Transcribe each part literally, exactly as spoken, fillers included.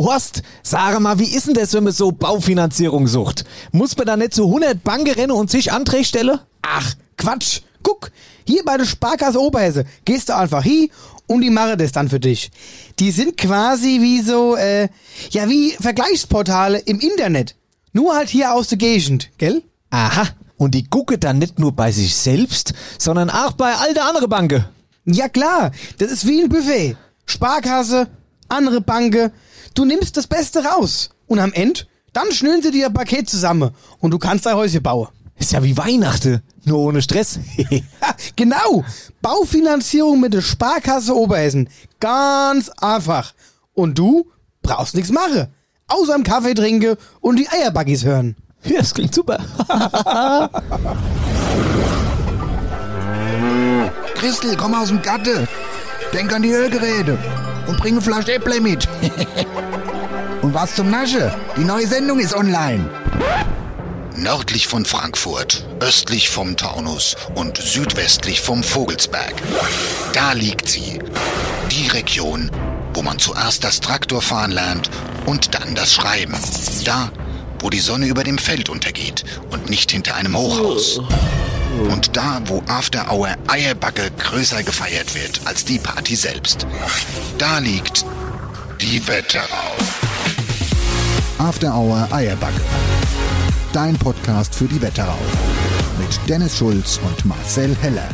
Horst, sag mal, wie ist denn das, wenn man so Baufinanzierung sucht? Muss man da nicht zu hundert Banken rennen und sich Anträge stellen? Ach, Quatsch. Guck, hier bei der Sparkasse Oberhesse gehst du einfach hin und die machen das dann für dich. Die sind quasi wie so, äh, ja wie Vergleichsportale im Internet. Nur halt hier aus der Gegend, gell? Aha, und die gucken dann nicht nur bei sich selbst, sondern auch bei all der anderen Banken. Ja klar, das ist wie ein Buffet. Sparkasse, andere Banken. Du nimmst das Beste raus. Und am Ende, dann schnüren sie dir ein Paket zusammen und du kannst dein Häuschen bauen. Ist ja wie Weihnachten, nur ohne Stress. Ja, genau. Baufinanzierung mit der Sparkasse Oberhessen. Ganz einfach. Und du brauchst nichts machen. Außer einen Kaffee trinken und die Eierbuggies hören. Ja, das klingt super. Christel, komm aus dem Gatte. Denk an die Ölgeräte. Und bring eine Flasche Äpple mit. Und was zum Nasche? Die neue Sendung ist online. Nördlich von Frankfurt, östlich vom Taunus und südwestlich vom Vogelsberg. Da liegt sie. Die Region, wo man zuerst das Traktorfahren lernt und dann das Schreiben. Da, wo die Sonne über dem Feld untergeht und nicht hinter einem Hochhaus. Und da, wo After Hour Eierbacke größer gefeiert wird als die Party selbst. Da liegt die Wetterau. After Hour Eierbacke. Dein Podcast für die Wetterau. Mit Dennis Schulz und Marcel Heller.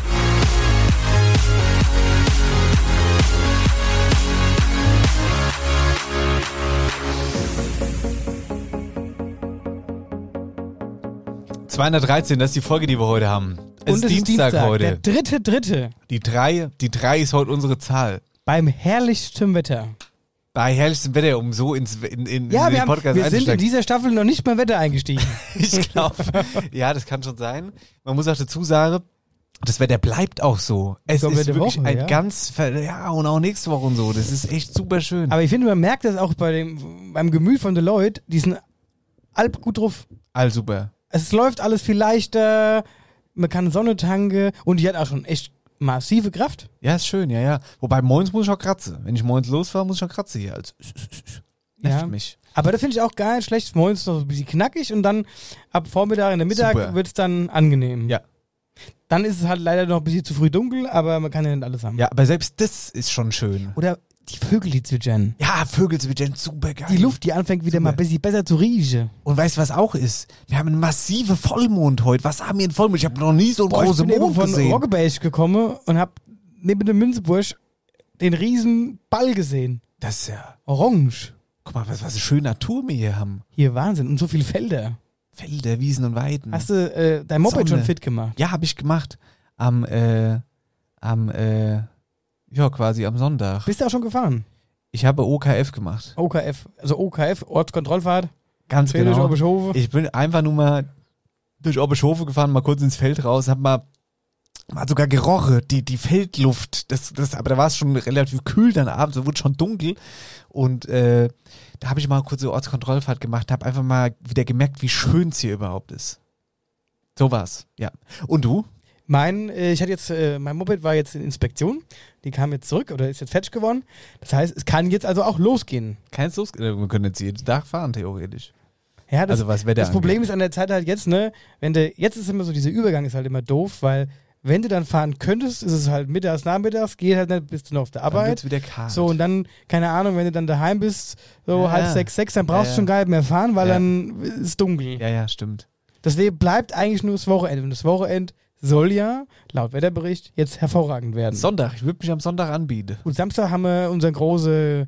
zweihundertdreizehn, das ist die Folge, die wir heute haben. Es Und ist es ist Dienstag, Dienstag, heute. der dritte, dritte. Die drei, die drei ist heute unsere Zahl. Beim herrlichsten Wetter. Bei herrlichstem Wetter, um so ins, in, in, Ja, in wir, den haben, Podcast wir sind in einzusteigen. dieser Staffel noch nicht mehr Wetter eingestiegen. Ich glaube, ja, das kann schon sein. Man muss auch dazu sagen, das Wetter bleibt auch so. Es Komplette ist wirklich Woche, ein ja. ganz, ver- ja, und auch nächste Woche und so. Das ist echt super schön. Aber ich finde, man merkt das auch bei dem, beim Gemüt von den Leuten, die sind alp gut drauf. All super. Es läuft alles viel leichter, man kann Sonne tanken und die hat auch schon echt massive Kraft. Ja, ist schön, ja, ja. Wobei, morgens muss ich auch kratzen. Wenn ich morgens losfahre, muss ich auch kratzen hier. Also, nervt Ja. mich. Aber das finde ich auch gar nicht schlecht. Morgens ist noch so ein bisschen knackig und dann ab Vormittag in der Super. Mittag wird es dann angenehm. Ja. Dann ist es halt leider noch ein bisschen zu früh dunkel, aber man kann ja nicht alles haben. Ja, aber selbst das ist schon schön. Oder die Vögel, die zwitschern. Ja, Vögel zwitschern, super geil. Die Luft, die anfängt wieder Super. mal ein bisschen besser zu riechen. Und weißt du, was auch ist? Wir haben einen massiven Vollmond heute. Was haben wir einen Vollmond? Ich habe noch nie so einen Boah, ich großen bin eben Mond von gesehen. Roggeberg gekommen und hab neben dem Münzeburg den riesen Ball gesehen. Das ist ja... Orange. Guck mal, was, was eine schöne Natur wir hier haben. Hier Wahnsinn. Und so viele Felder. Felder, Wiesen und Weiden. Hast du äh, dein Moped Sonne. schon fit gemacht? Ja, habe ich gemacht. Am, äh, am, äh, ja, quasi am Sonntag. Bist du auch schon gefahren? Ich habe O K F gemacht. O K F. Also O K F, Ortskontrollfahrt. Ganz Quer durch genau. Oberschhofe. Ich bin einfach nur mal durch Oberschhofe gefahren, mal kurz ins Feld raus, hab mal, mal sogar gerochen, die, die Feldluft. Das, das, aber da war es schon relativ kühl dann abends, es wurde schon dunkel. Und äh, da habe ich mal eine kurze Ortskontrollfahrt gemacht, habe einfach mal wieder gemerkt, wie schön es hier überhaupt ist. So war's, ja. Und du? Mein, äh, ich hatte jetzt, äh, mein Moped war jetzt in Inspektion. Die kam jetzt zurück oder ist jetzt fertig geworden. Das heißt, es kann jetzt also auch losgehen. Kann jetzt los? Wir können jetzt jeden Tag fahren, theoretisch. Ja, das, Also was Wetter das Problem angeht. ist an der Zeit halt jetzt, ne, wenn du, jetzt ist immer so, dieser Übergang ist halt immer doof, weil wenn du dann fahren könntest, ist es halt mittags, nachmittags, geht halt nicht, bist du noch auf der Dann Arbeit. wird's wieder kalt. So, und dann, keine Ahnung, wenn du dann daheim bist, so Ja, halb ja. sechs, sechs, dann brauchst Ja, du schon ja. gar nicht mehr fahren, weil Ja. dann ist es dunkel. Ja, ja, stimmt. Deswegen bleibt eigentlich nur das Wochenende. Und das Wochenende soll ja, laut Wetterbericht, jetzt hervorragend werden. Sonntag, ich würde mich am Sonntag anbieten. Und Samstag haben wir unseren großen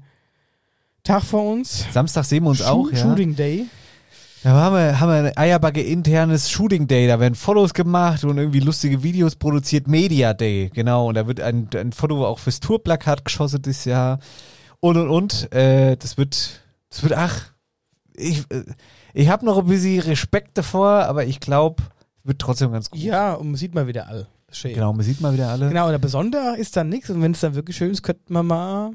Tag vor uns. Samstag sehen wir uns Sho- auch, ja. Shooting Day. Da haben wir, haben wir ein Eierbacke internes Shooting Day, da werden Fotos gemacht und irgendwie lustige Videos produziert. Media Day, genau. Und da wird ein, ein Foto auch fürs Tourplakat geschossen dieses Jahr. Und und und. Äh, das wird, das wird, ach, ich, äh, ich habe noch ein bisschen Respekt davor, aber ich glaube, wird trotzdem ganz gut. Ja, und man sieht mal wieder all. Schön. Genau, man sieht mal wieder alle. Genau, und aber Sonntag ist dann nichts. Und wenn es dann wirklich schön ist, könnte man mal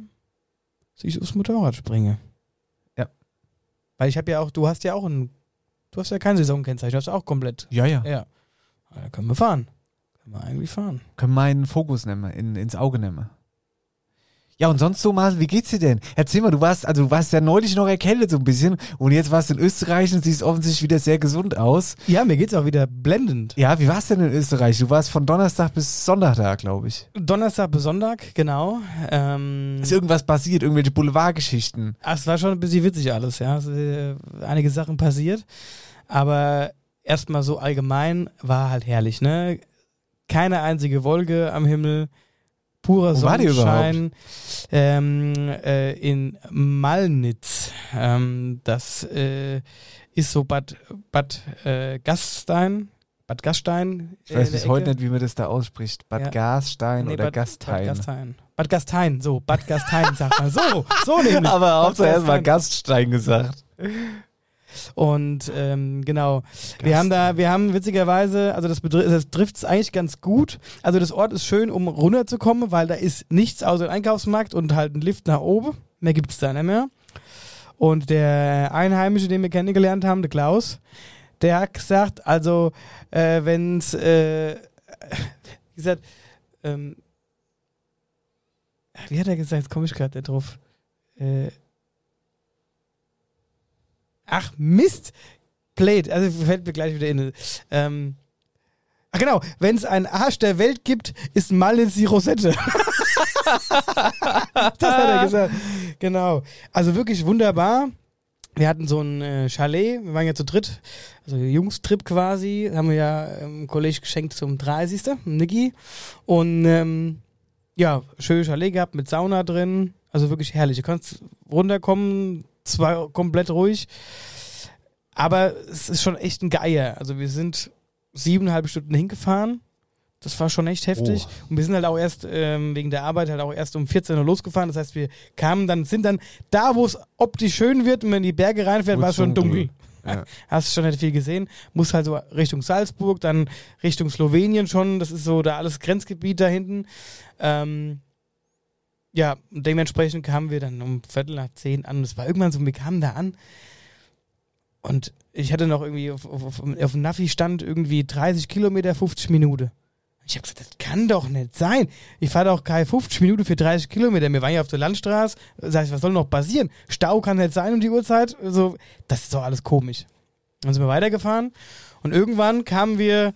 sich aufs Motorrad springen. Ja. Weil ich habe ja auch, du hast ja auch ein, du hast ja kein Saisonkennzeichen, du hast auch komplett. Ja, ja. Ja. Da können wir fahren. Können wir eigentlich fahren. Können wir einen Fokus nehmen, in, ins Auge nehmen. Ja, und sonst so, Marcel, wie geht's dir denn? Erzähl mal, du warst, also du warst ja neulich noch erkältet so ein bisschen und jetzt warst du in Österreich und siehst offensichtlich wieder sehr gesund aus. Ja, mir geht's auch wieder blendend. Ja, wie war's denn in Österreich? Du warst von Donnerstag bis Sonntag da, glaube ich. Donnerstag bis Sonntag, genau. Ähm, Ist irgendwas passiert, irgendwelche Boulevardgeschichten? ach, es war schon ein bisschen witzig alles, ja. Es, äh, einige Sachen passiert, aber erstmal so allgemein war halt herrlich, ne? Keine einzige Wolke am Himmel. Purer Wo war die Sonnenschein ähm, äh, in Malnitz. Ähm, das äh, ist so Bad, Bad äh, Gastein. Bad Gastein. Ich weiß äh, bis der heute Ecke. nicht, wie man das da ausspricht. Bad Ja. Gastein Nee, oder Bad, Gastein. Bad Gastein. Bad Gastein, so, Bad Gastein sagt man. So, so nämlich. Aber Bad Hauptsache erstmal Gastein. Gaststein gesagt. Und ähm, genau, wir haben da, wir haben witzigerweise, also das, das trifft es eigentlich ganz gut. Also das Ort ist schön, um runterzukommen, weil da ist nichts außer ein Einkaufsmarkt und halt ein Lift nach oben. Mehr gibt es da nicht mehr. Und der Einheimische, den wir kennengelernt haben, der Klaus, der hat gesagt, also äh, wenn es, äh, wie gesagt, ähm, wie hat er gesagt, jetzt komme ich gerade drauf, äh, Ach, Mist! Played, also fällt mir gleich wieder in. Ähm, ach genau, wenn es einen Arsch der Welt gibt, ist Malnitz die Rosette. Das hat er gesagt. Genau. Also wirklich wunderbar. Wir hatten so ein äh, Chalet, wir waren ja zu dritt, also Jungstrip quasi, haben wir ja im College geschenkt zum dreißigsten Niki. Und ähm, ja, schönes Chalet gehabt mit Sauna drin, also wirklich herrlich. Du kannst runterkommen, zwar komplett ruhig, aber es ist schon echt ein Geier. Also wir sind siebeneinhalb Stunden hingefahren. Das war schon echt heftig. Oh. Und wir sind halt auch erst ähm, wegen der Arbeit halt auch erst um vierzehn Uhr losgefahren. Das heißt, wir kamen dann, sind dann da, wo es optisch schön wird und wenn man in die Berge reinfährt, war es schon dunkel. Ja. Hast schon nicht viel gesehen. Muss halt so Richtung Salzburg, dann Richtung Slowenien schon. Das ist so da alles Grenzgebiet da hinten. Ähm, Ja, und dementsprechend kamen wir dann um Viertel nach zehn an. Das war irgendwann so, wir kamen da an und ich hatte noch irgendwie auf, auf, auf, auf dem Navi stand irgendwie dreißig Kilometer, fünfzig Minuten. Ich habe gesagt, das kann doch nicht sein. Ich fahre doch keine fünfzig Minuten für dreißig Kilometer. Wir waren ja auf der Landstraße. Sag ich, was soll noch passieren? Stau kann nicht sein um die Uhrzeit. Also, das ist doch alles komisch. Dann sind wir weitergefahren und irgendwann kamen wir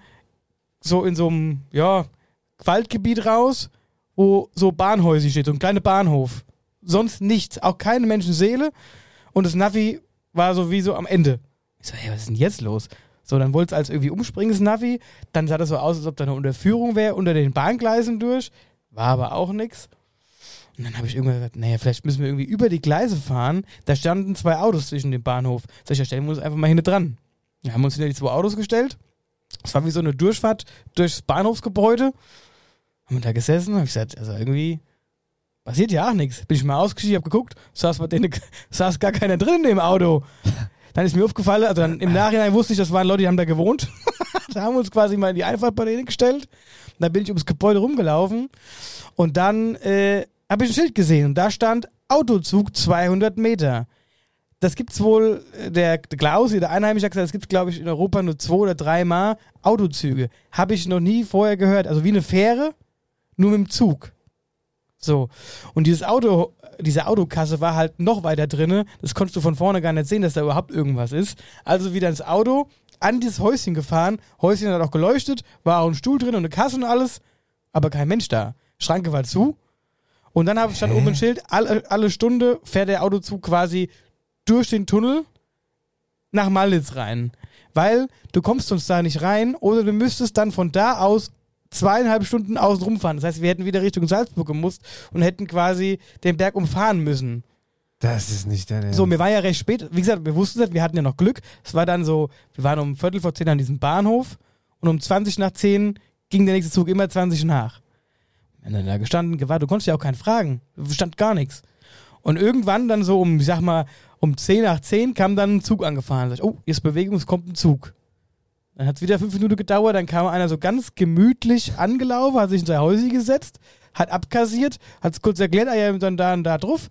so in so einem, ja, Waldgebiet raus, wo so Bahnhäuser steht, so ein kleiner Bahnhof. Sonst nichts, auch keine Menschenseele. Und das Navi war so wie so am Ende. Ich so, hey, was ist denn jetzt los? So, dann wollte es als irgendwie umspringen, das Navi. Dann sah das so aus, als ob da eine Unterführung wäre, unter den Bahngleisen durch. War aber auch nix. Und dann habe ich irgendwann gesagt, naja, vielleicht müssen wir irgendwie über die Gleise fahren. Da standen zwei Autos zwischen dem Bahnhof. Sag ich, ja, stellen wir uns einfach mal hinten dran. Wir haben uns hinter die zwei Autos gestellt. Es war wie so eine Durchfahrt durchs Bahnhofsgebäude. Haben wir da gesessen, habe ich gesagt, also irgendwie passiert ja auch nichts. Bin ich mal ausgestiegen, habe geguckt, saß, bei denen, saß gar keiner drin in dem Auto. Dann ist mir aufgefallen, also dann im Nachhinein wusste ich, das waren Leute, die haben da gewohnt. Da haben wir uns quasi mal in die Einfahrt bei denen gestellt. Und dann bin ich ums Gebäude rumgelaufen und dann äh, habe ich ein Schild gesehen und da stand Autozug zweihundert Meter. Das gibt's wohl, der, der Klaus, der Einheimische hat gesagt, das gibt's glaube ich in Europa nur zwei oder drei Mal Autozüge. Habe ich noch nie vorher gehört. Also wie eine Fähre, nur mit dem Zug. So. Und dieses Auto, diese Autokasse war halt noch weiter drinne. Das konntest du von vorne gar nicht sehen, dass da überhaupt irgendwas ist. Also wieder ins Auto, an dieses Häuschen gefahren. Häuschen hat auch geleuchtet, war auch ein Stuhl drin und eine Kasse und alles. Aber kein Mensch da. Schranke war zu. Und dann stand oben ein Schild, alle, alle Stunde fährt der Autozug quasi durch den Tunnel nach Malnitz rein. Weil du kommst sonst da nicht rein oder du müsstest dann von da aus zweieinhalb Stunden außen rumfahren. Das heißt, wir hätten wieder Richtung Salzburg gemusst und hätten quasi den Berg umfahren müssen. Das ist nicht dein Ernst. So, mir war ja recht spät. Wie gesagt, wir wussten das, wir hatten ja noch Glück. Es war dann so, wir waren um Viertel vor zehn an diesem Bahnhof und um zwanzig nach zehn ging der nächste Zug immer zwanzig nach. Wir haben dann da gestanden, gewartet. Du konntest ja auch keinen fragen. Stand gar nichts. Und irgendwann dann so um, ich sag mal, um zehn nach zehn kam dann ein Zug angefahren. Sag ich, oh, jetzt Bewegung, es kommt ein Zug. Dann hat es wieder fünf Minuten gedauert, dann kam einer so ganz gemütlich angelaufen, hat sich in sein Häuschen gesetzt, hat abkassiert, hat es kurz erklärt, ah ja, dann da und da drauf.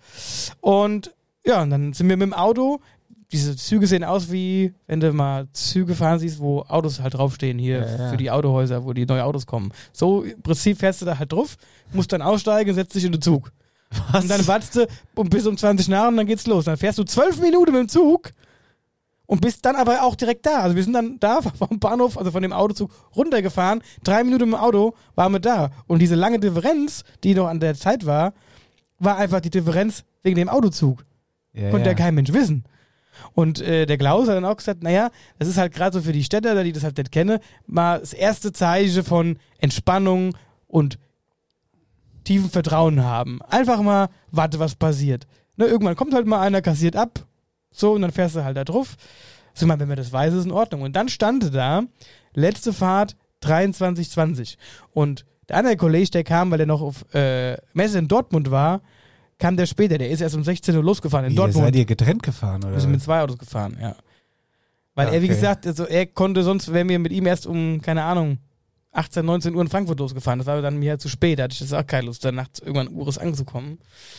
Und ja, und dann sind wir mit dem Auto, diese Züge sehen aus wie, wenn du mal Züge fahren siehst, wo Autos halt draufstehen hier ja, ja. für die Autohäuser, wo die neue Autos kommen. So im Prinzip fährst du da halt drauf, musst dann aussteigen und setzt dich in den Zug. Was? Und dann wartest du um bis um zwanzig nach und dann geht's los. Dann fährst du zwölf Minuten mit dem Zug und bist dann aber auch direkt da. Also wir sind dann da vom Bahnhof, also von dem Autozug runtergefahren. Drei Minuten im Auto waren wir da. Und diese lange Differenz, die noch an der Zeit war, war einfach die Differenz wegen dem Autozug. Ja, Konnte ja. ja kein Mensch wissen. Und äh, der Klaus hat dann auch gesagt, naja, das ist halt gerade so für die Städter, die das halt nicht kennen, mal das erste Zeichen von Entspannung und tiefen Vertrauen haben. Einfach mal, warte, was passiert. Ne, irgendwann kommt halt mal einer, kassiert ab, so, und dann fährst du halt da drauf. So, mal, wenn man das weiß, ist in Ordnung. Und dann stand da, letzte Fahrt dreiundzwanzig zwanzig. Und der andere Kollege, der kam, weil der noch auf äh, Messe in Dortmund war, kam der später. Der ist erst um sechzehn Uhr losgefahren in Wie, Dortmund. Seid ihr getrennt gefahren, oder? Wir sind mit zwei Autos gefahren, ja. Weil Ja, er, wie okay. gesagt, also er konnte sonst, wären wir mit ihm erst um, keine Ahnung, achtzehn, neunzehn Uhr in Frankfurt losgefahren. Das war dann mir zu spät. Da hatte ich jetzt auch keine Lust, dann nachts irgendwann Ures anzukommen.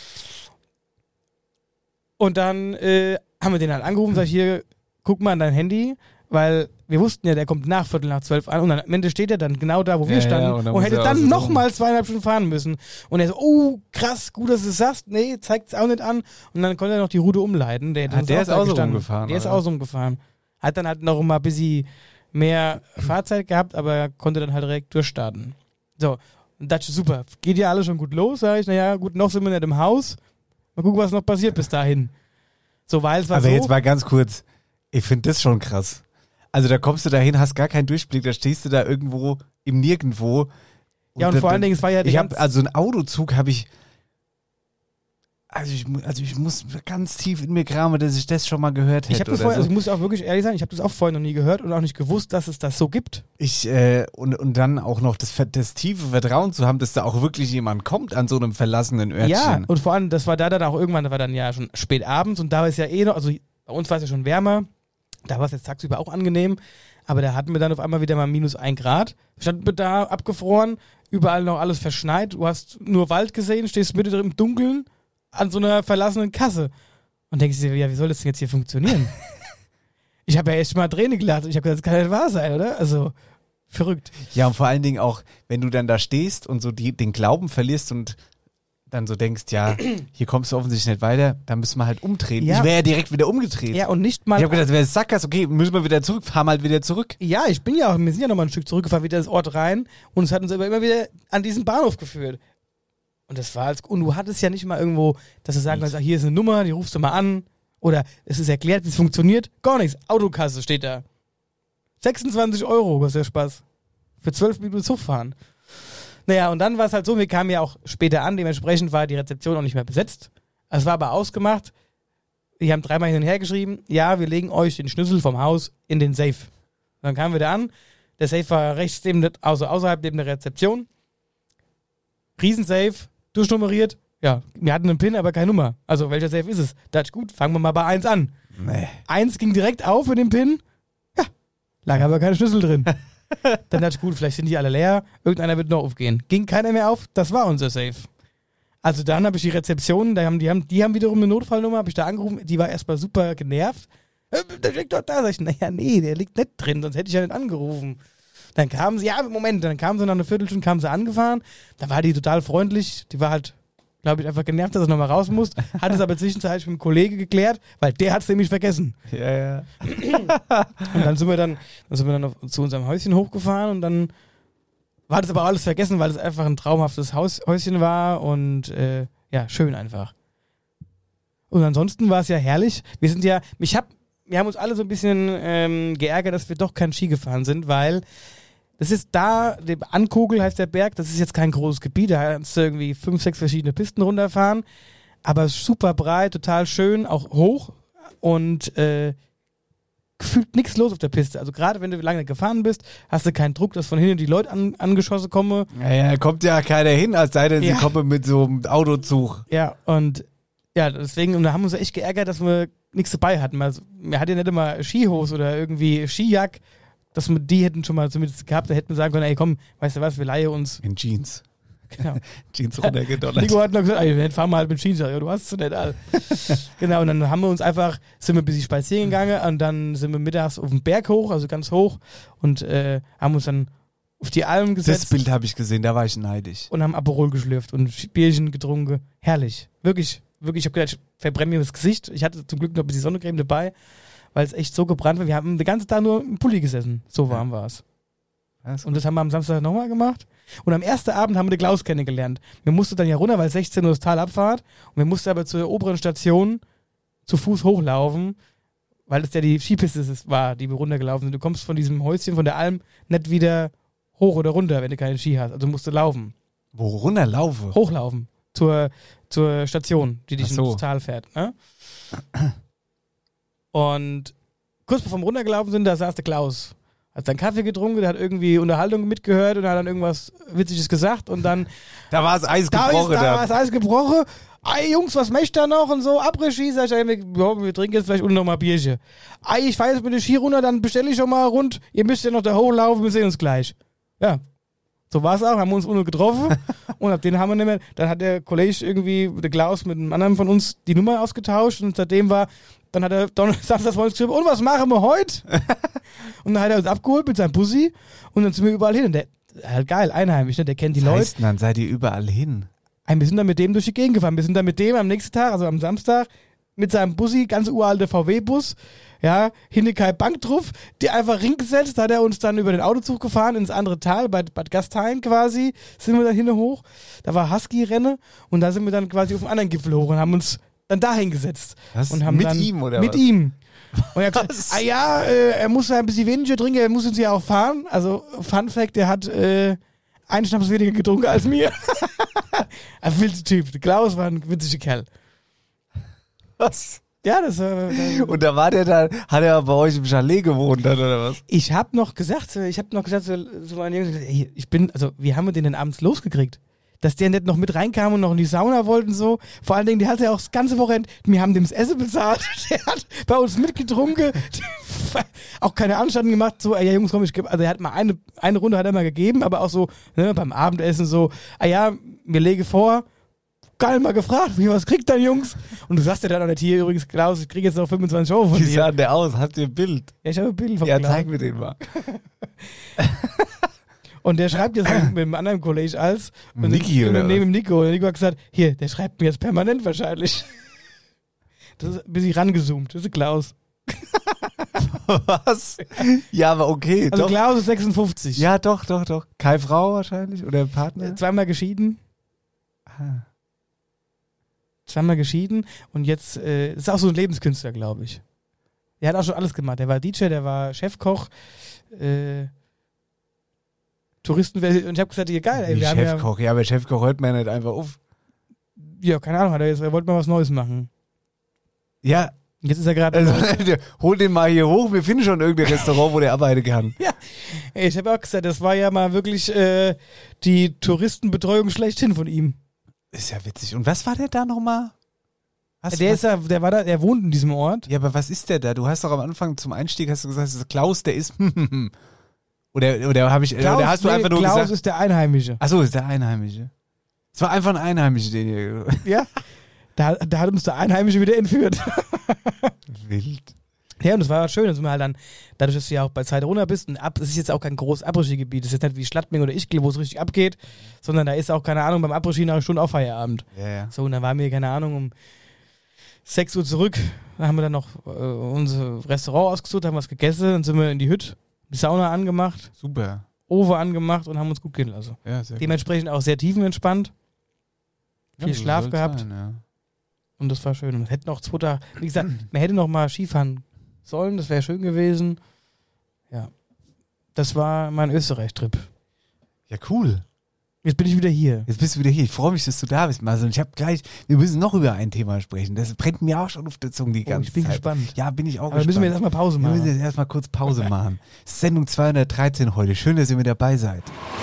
Und dann äh, haben wir den halt angerufen, sag ich, hier, guck mal an dein Handy, weil wir wussten ja, der kommt nach Viertel nach zwölf an und dann am Ende steht er dann genau da, wo wir Ja, standen ja, und und, dann muss hätte er dann außen nochmal zweieinhalb Stunden fahren müssen. Und er so, oh, krass, gut, dass du es sagst. Nee, zeigt es auch nicht an. Und dann konnte er noch die Route umleiten. Der, Ah, der ist da auch so gestanden. rumgefahren, Der ist oder? auch so rumgefahren. Hat dann halt noch mal ein bisschen mehr Fahrzeit gehabt, aber konnte dann halt direkt durchstarten. So, und das ist super. Geht ja alles schon gut los, sag ich. Naja, gut, noch sind wir nicht im Haus. Mal gucken, was noch passiert bis dahin. So, weil es war Aber so... jetzt mal ganz kurz, ich finde das schon krass. Also da kommst du dahin, hast gar keinen Durchblick, da stehst du da irgendwo im Nirgendwo. ja, und da- vor allen da- Dingen, es war ja... die Ich habe ganze- also einen Autozug habe ich also ich, mu- also ich muss ganz tief in mir kramen, dass ich das schon mal gehört hätte. ich habe das oder vorher, so. also ich muss auch wirklich ehrlich sein, ich habe das auch vorher noch nie gehört und auch nicht gewusst, dass es das so gibt. Ich, äh, und, und dann auch noch das, Ver- das tiefe Vertrauen zu haben, dass da auch wirklich jemand kommt an so einem verlassenen Örtchen. Ja, und vor allem, das war da dann auch irgendwann, das war dann ja schon spät abends und da war es ja eh noch, also bei uns war es ja schon wärmer, da war es jetzt tagsüber auch angenehm, aber da hatten wir dann auf einmal wieder mal minus ein Grad, standen wir da abgefroren, überall noch alles verschneit, du hast nur Wald gesehen, stehst mitten im Dunkeln an so einer verlassenen Kasse und denkst dir, ja, wie soll das denn jetzt hier funktionieren? Ich habe ja echt mal Tränen gelacht und ich habe gedacht, das kann nicht wahr sein, oder? Also, verrückt. Ja, und vor allen Dingen auch, wenn du dann da stehst und so die, den Glauben verlierst und dann so denkst, ja, hier kommst du offensichtlich nicht weiter, dann müssen wir halt umdrehen. Ja. Ich wäre ja direkt wieder umgedreht. Ja, und nicht mal... Ich habe gedacht, das wäre Sackgasse, okay, müssen wir wieder zurück, fahren wir halt wieder zurück. Ja, ich bin ja auch, wir sind ja noch mal ein Stück zurückgefahren, wieder ins Ort rein und es hat uns aber immer wieder an diesen Bahnhof geführt. Und das war als, und du hattest ja nicht mal irgendwo, dass du sagen kannst, ah, hier ist eine Nummer, die rufst du mal an oder es ist erklärt, wie es funktioniert. Gar nichts. Autokasse steht da. sechsundzwanzig Euro kostet der Spaß. Für zwölf Minuten Zug fahren. Naja, und dann war es halt so, wir kamen ja auch später an, dementsprechend war die Rezeption auch nicht mehr besetzt. Es war aber ausgemacht. Die haben dreimal hin und her geschrieben, ja, wir legen euch den Schlüssel vom Haus in den Safe. Dann kamen wir da an, der Safe war rechts neben der, also außerhalb neben der Rezeption. Riesensafe, durchnummeriert. Ja, wir hatten einen PIN, aber keine Nummer. Also, welcher Safe ist es? Da ist gut, fangen wir mal bei eins an. Nee. eins ging direkt auf mit dem PIN. Ja, lag aber keine Schlüssel drin. Dann dachte ich, gut, vielleicht sind die alle leer. Irgendeiner wird noch aufgehen. Ging keiner mehr auf, das war unser Safe. Also dann habe ich die Rezeption, da haben, die, haben, die haben wiederum eine Notfallnummer, habe ich da angerufen, die war erstmal super genervt. Äh, Der liegt doch da. Sag ich, naja, nee, der liegt nicht drin, sonst hätte ich ja nicht angerufen. Dann kamen sie, ja, Moment, dann kamen sie nach einer Viertelstunde, kamen sie angefahren. Da war die total freundlich, die war halt, glaube ich, einfach genervt, dass er nochmal raus muss. Hat es aber zwischenzeitlich mit einem Kollegen geklärt, weil der hat es nämlich vergessen. Ja, ja. Und dann sind wir dann, dann, sind wir dann auf, zu unserem Häuschen hochgefahren und dann war das aber auch alles vergessen, weil es einfach ein traumhaftes Haus, Häuschen war und äh, ja, schön einfach. Und ansonsten war es ja herrlich. Wir sind ja, ich hab, wir haben uns alle so ein bisschen ähm, geärgert, dass wir doch kein Ski gefahren sind, weil das ist da, der Ankogel heißt der Berg, das ist jetzt kein großes Gebiet, da kannst du irgendwie fünf, sechs verschiedene Pisten runterfahren, aber super breit, total schön, auch hoch und äh, gefühlt nichts los auf der Piste. Also gerade wenn du lange gefahren bist, hast du keinen Druck, dass von hinten die Leute an, angeschossen kommen. Naja, kommt ja keiner hin, als sei denn, Ja. sie kommen mit so einem Autozug. Ja, und ja, deswegen, und da haben wir uns echt geärgert, dass wir nichts dabei hatten. Also, wir hatten ja nicht immer Skihose oder irgendwie Skijack, dass wir die hätten schon mal zumindest gehabt, da hätten wir sagen können, ey komm, weißt du was, wir leihen uns. In Jeans. Genau. Jeans runtergedonnert. Nico hat noch gesagt, ey, dann fahren wir halt mit Jeans. Ja, du hast es so nicht all. Genau, und dann haben wir uns einfach, sind wir ein bisschen spazieren gegangen und dann sind wir mittags auf den Berg hoch, also ganz hoch und äh, haben uns dann auf die Alm gesetzt. Das Bild habe ich gesehen, da war ich neidisch. Und haben Aperol geschlürft und Bierchen getrunken. Herrlich. Wirklich, wirklich. Ich habe gedacht, ich verbrenne mir das Gesicht. Ich hatte zum Glück noch ein bisschen Sonnencreme dabei, weil es echt so gebrannt war. Wir haben den ganzen Tag nur im Pulli gesessen. So warm ja. war es. Und das haben wir am Samstag nochmal gemacht. Und am ersten Abend haben wir den Klaus kennengelernt. Wir mussten dann ja runter, weil sechzehn Uhr das Tal abfahrt. Und wir mussten aber zur oberen Station zu Fuß hochlaufen, weil das ja die Skipiste war, die wir runtergelaufen sind. Du kommst von diesem Häuschen, von der Alm, nicht wieder hoch oder runter, wenn du keine Ski hast. Also musst du laufen. Wo runterlaufen? Hochlaufen. Zur, zur Station, die dich so. ins Tal fährt. Ne? Und kurz bevor wir runtergelaufen sind, da saß der Klaus. Hat seinen Kaffee getrunken, der hat irgendwie Unterhaltung mitgehört und hat dann irgendwas Witziges gesagt und dann... Da war das Eis da gebrochen. Ist, da da war das Eis gebrochen. Ey, Jungs, was möchtet ihr noch? Und so, Après-Ski, sag ich, ey, wir, ja, wir trinken jetzt vielleicht unten noch mal Bierchen. Ey, ich fahre jetzt mit dem Ski runter, dann bestelle ich schon mal rund. Ihr müsst ja noch da hochlaufen, wir sehen uns gleich. Ja, so war es auch, haben wir uns unten getroffen und ab den haben wir nicht mehr... Dann hat der Kollege irgendwie, der Klaus, mit einem anderen von uns die Nummer ausgetauscht und seitdem war... Dann hat er Donnerstag bei uns geschrieben, und was machen wir heute? Und dann hat er uns abgeholt mit seinem Bussi und dann sind wir überall hin. Und der, halt geil, einheimisch, ne? Der kennt die was Leute. heißt denn, dann seid ihr überall hin? Ein, wir sind dann mit dem durch die Gegend gefahren. Wir sind dann mit dem am nächsten Tag, also am Samstag, mit seinem Bussi, ganz uralte V W-Bus, ja, hinten keine Bank drauf, die einfach ringgesetzt, da hat er uns dann über den Autozug gefahren ins andere Tal, bei Bad Gastein quasi, sind wir dann hinten hoch. Da war Husky-Renne und da sind wir dann quasi auf den anderen Gipfel hoch und haben uns dann da hingesetzt. Was? Und haben mit dann, ihm oder mit was? Mit ihm. Und er hat gesagt, ah ja, äh, er muss ja ein bisschen weniger trinken, er muss uns ja auch fahren. Also, Fun Fact, er hat äh, einen Schnaps weniger getrunken als mir. Ein wilder Typ. Der Klaus war ein witziger Kerl. Was? Ja, das war... Äh, Und da war der da, hat er bei euch im Chalet gewohnt dann, oder was? ich hab noch gesagt, ich hab noch gesagt zu, zu meinen Jungs, ey, ich bin, also, wie haben wir den denn abends losgekriegt? Dass der nicht noch mit reinkam und noch in die Sauna wollten so. Vor allen Dingen, der hat ja auch das ganze Wochenende, wir haben dem das Essen bezahlt, der hat bei uns mitgetrunken, auch keine Anstalten gemacht, so, ey, ja Jungs, komm, ich gebe, also er hat mal eine, eine Runde hat er mal gegeben, aber auch so, ne, beim Abendessen so, ah ja, mir lege vor, geil mal gefragt, wie was kriegt dein Jungs? Und du sagst ja dann auch nicht hier übrigens, Klaus, ich krieg jetzt noch fünfundzwanzig Euro von Wie dir. sah der aus? Habt ihr ein Bild? Ja, ich habe ein Bild von Ja, Klaus. zeig mir den mal. Und der schreibt jetzt mit einem anderen Kollege als. Und Niki, und oder neben was? dem Nico. Und der Nico hat gesagt, hier, der schreibt mir jetzt permanent wahrscheinlich. Das ist ein bisschen rangezoomt. Das ist Klaus. Was? Ja, aber okay. Also doch. Klaus ist sechsundfünfzig. Ja, doch, doch, doch. Keine Frau wahrscheinlich? Oder Partner? Zweimal geschieden. Ah. Zweimal geschieden. Und jetzt äh, ist auch so ein Lebenskünstler, glaube ich. Der hat auch schon alles gemacht. Der war D J, der war Chefkoch, äh, Touristen. Und ich habe gesagt, hier geil, ey. Wie Wir haben Chefkoch. Ja, aber Chefkoch hört man ja nicht einfach auf. ja, ja, keine Ahnung, hat er jetzt, er wollte mal was Neues machen. Ja, Jetzt ist er gerade. also, hol den mal hier hoch. Wir finden schon irgendein Restaurant, wo der arbeiten kann. Ja, ey, ich habe auch gesagt, das war ja mal wirklich äh, die Touristenbetreuung schlechthin von ihm. Ist ja witzig. Und was war der da nochmal? Was, Der was? ist ja, der war da, der wohnt in diesem Ort. Ja, aber was ist der da? Du hast doch am Anfang zum Einstieg hast du gesagt, das ist Klaus, der ist oder oder habe ich Klaus, oder hast du nee, einfach nur Klaus gesagt? ist der Einheimische. Achso, ist der Einheimische. Es war einfach ein Einheimischer, den ihr Ja, da, da hat uns der Einheimische wieder entführt. wild. Ja, und das war schön, dass wir halt dann, dadurch, dass du ja auch bei Zeit runter bist, und ab, das ist jetzt auch kein großes Après-Ski-Gebiet, das ist jetzt nicht wie Schlattming oder Ischgl, wo es richtig abgeht, sondern da ist auch, keine Ahnung, beim Après-Ski nach einer Stunde auf Feierabend. Ja, ja. So, und dann waren wir, keine Ahnung, um sechs Uhr zurück, dann haben wir dann noch äh, unser Restaurant ausgesucht, haben was gegessen, dann sind wir in die Hütte, die Sauna angemacht, Super. Ofen angemacht und haben uns gut gehen lassen. Ja, sehr gut. Dementsprechend auch sehr tiefenentspannt, viel Ja, so Schlaf soll's gehabt. sein, ja. Und das war schön. Und hätten noch zwei Tage, wie gesagt, man hätte noch mal Skifahren sollen, das wäre schön gewesen. Ja. Das war mein Österreich-Trip. Ja, cool. Jetzt bin ich wieder hier. Jetzt bist du wieder hier. Ich freue mich, dass du da bist, Marcel. Und ich habe gleich, wir müssen noch über ein Thema sprechen. Das brennt mir auch schon auf der Zunge die Oh, ganze ich bin Zeit. gespannt. Ja, bin ich auch Aber gespannt. müssen wir jetzt erstmal Pause Wir müssen machen. jetzt erstmal kurz Pause machen. Sendung zweihundertdreizehn heute. Schön, dass ihr mit dabei seid.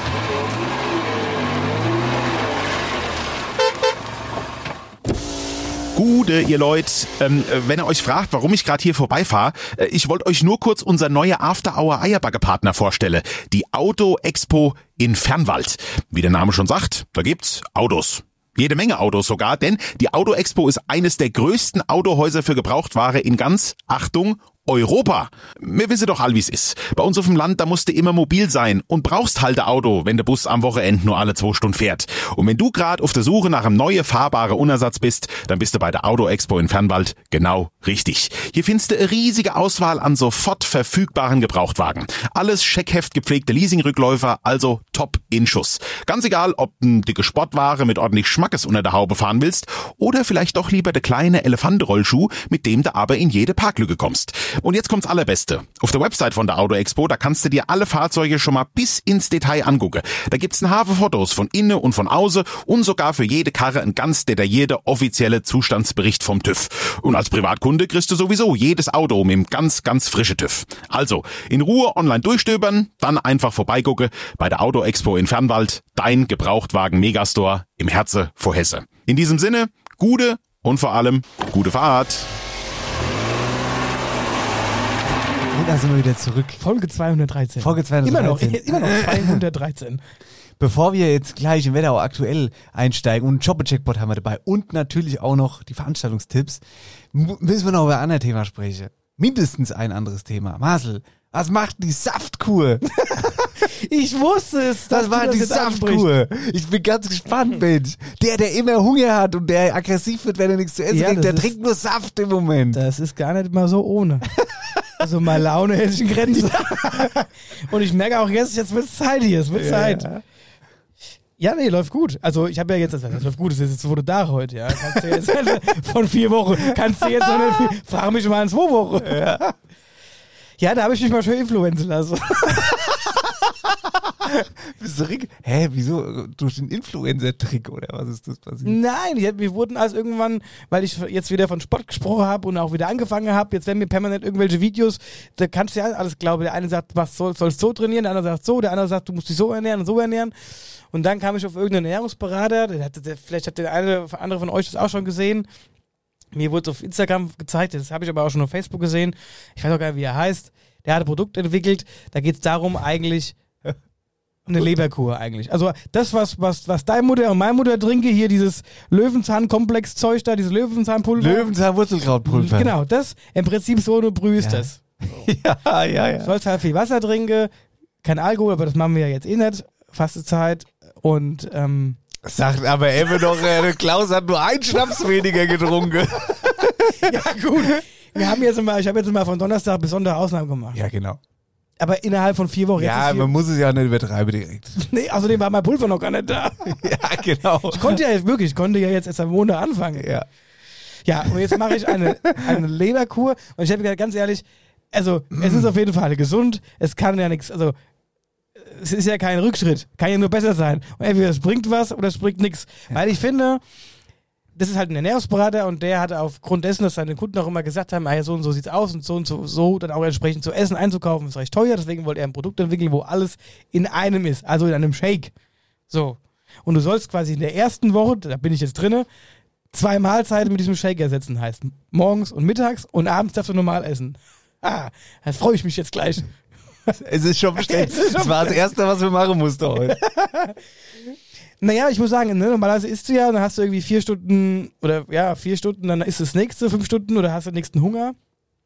Gute, ihr Leute, ähm, wenn ihr euch fragt, warum ich gerade hier vorbeifahre, äh, ich wollte euch nur kurz unser neue After-Hour-Eierbagge-Partner vorstellen, die Auto-Expo in Fernwald. Wie der Name schon sagt, da gibt's Autos. Jede Menge Autos sogar, denn die Auto-Expo ist eines der größten Autohäuser für Gebrauchtware in ganz, Achtung, Europa. Wir wissen doch all, wie's ist. Bei uns auf dem Land, da musst du immer mobil sein und brauchst halt ein Auto, wenn der Bus am Wochenende nur alle zwei Stunden fährt. Und wenn du gerade auf der Suche nach einem neuen fahrbaren Unersatz bist, dann bist du bei der Auto Expo in Fernwald genau richtig. Hier findest du eine riesige Auswahl an sofort verfügbaren Gebrauchtwagen. Alles scheckheft gepflegte Leasingrückläufer, also top in Schuss. Ganz egal, ob du eine dicke Sportware mit ordentlich Schmackes unter der Haube fahren willst oder vielleicht doch lieber der kleine Elefantenrollschuh, mit dem du aber in jede Parklücke kommst. Und jetzt kommt's Allerbeste. Auf der Website von der Auto Expo, da kannst du dir alle Fahrzeuge schon mal bis ins Detail angucken. Da gibt's ein Haufen Fotos von innen und von außen und sogar für jede Karre ein ganz detaillierter offizielle Zustandsbericht vom TÜV. Und als Privatkunde kriegst du sowieso jedes Auto mit einem ganz, ganz frischen TÜV. Also, in Ruhe online durchstöbern, dann einfach vorbeigucken bei der Auto Expo in Fernwald, dein Gebrauchtwagen Megastore im Herze vor Hesse. In diesem Sinne, gute und vor allem gute Fahrt. Und da sind wir wieder zurück. Folge zweihundertdreizehn. Folge zweihundertdreizehn. Immer noch, immer noch zweihundertdreizehn. Bevor wir jetzt gleich in Wetterau aktuell einsteigen und einen Jobbe-Checkpot haben wir dabei und natürlich auch noch die Veranstaltungstipps, müssen wir noch über ein anderes Thema sprechen. Mindestens ein anderes Thema. Marcel, was macht die Saftkur? Ich wusste es. Das war die Saftkur. Ich bin ganz gespannt, Mensch. Der, der immer Hunger hat und der aggressiv wird, wenn er nichts zu essen Ja, kriegt, das der ist- trinkt nur Saft im Moment. Das ist gar nicht mal so ohne. Also meine Laune hält sich in Grenzen. Und ich merke auch jetzt, jetzt wird es Zeit hier, es wird Zeit. Ja, nee, läuft gut. Also ich habe ja jetzt, das läuft gut, es ist jetzt wurde da heute, ja. Kannst du jetzt von vier Wochen, kannst du jetzt noch nicht viel, frag mich mal in zwei Wochen. Ja, ja da habe ich mich mal schön influenzen lassen. Bist du Rick? Hä, wieso? Durch den Influencer-Trick oder was ist das passiert? Nein, ich, wir wurden als irgendwann, weil ich jetzt wieder von Sport gesprochen habe und auch wieder angefangen habe, jetzt werden mir permanent irgendwelche Videos, da kannst du ja alles glauben. Der eine sagt, was soll, sollst so trainieren, der andere sagt so, der andere sagt, du musst dich so ernähren und so ernähren. Und dann kam ich auf irgendeinen Ernährungsberater, der hatte, der, vielleicht hat der eine oder andere von euch das auch schon gesehen. Mir wurde es auf Instagram gezeigt, das habe ich aber auch schon auf Facebook gesehen. Ich weiß auch gar nicht, wie er heißt. Der hat ein Produkt entwickelt, da geht es darum eigentlich, eine Leberkur eigentlich. Also das, was, was, was deine Mutter und meine Mutter trinke, hier dieses Löwenzahn-Komplex-Zeug da, dieses Löwenzahnpulver. Löwenzahn-Wurzelkrautpulver. Genau, das, im Prinzip so eine Brühe ist Ja. das. Ja, ja, Du ja. sollst halt viel Wasser trinken, kein Alkohol, aber das machen wir ja jetzt eh nicht. Fastenzeit und ähm, Sagt aber immer noch, äh, der Klaus hat nur einen Schnaps weniger getrunken. ja gut. Wir haben jetzt mal, ich habe jetzt mal von Donnerstag bis Sonntag Ausnahmen gemacht. Ja, genau. Aber innerhalb von vier Wochen. Jetzt Ja, ist man vier, muss es ja nicht übertreiben direkt. nee, außerdem war mein Pulver noch gar nicht da. Ja, genau. Ich konnte ja jetzt wirklich, ich konnte ja jetzt erst am Montag anfangen. Ja. Ja, und jetzt mache ich eine, eine Leberkur und ich habe gesagt, ganz ehrlich, also es ist auf jeden Fall gesund, es kann ja nichts, also es ist ja kein Rückschritt, kann ja nur besser sein. Und entweder es bringt was oder es bringt nichts. Weil ich finde, das ist halt ein Ernährungsberater und der hat aufgrund dessen, dass seine Kunden auch immer gesagt haben, ah ja, so und so sieht's aus und so und so, so dann auch entsprechend zu essen, einzukaufen, ist recht teuer, deswegen wollte er ein Produkt entwickeln, wo alles in einem ist, also in einem Shake. So. Und du sollst quasi in der ersten Woche, da bin ich jetzt drinne, zwei Mahlzeiten mit diesem Shake ersetzen, heißt morgens und mittags und abends darfst du normal essen. Ah, da freue ich mich jetzt gleich. Es ist schon bestellt. Das war das Erste, was wir machen mussten heute. Naja, ich muss sagen, ne, normalerweise isst du ja, dann hast du irgendwie vier Stunden oder ja, vier Stunden, dann isst das nächste, fünf Stunden oder hast du den nächsten Hunger.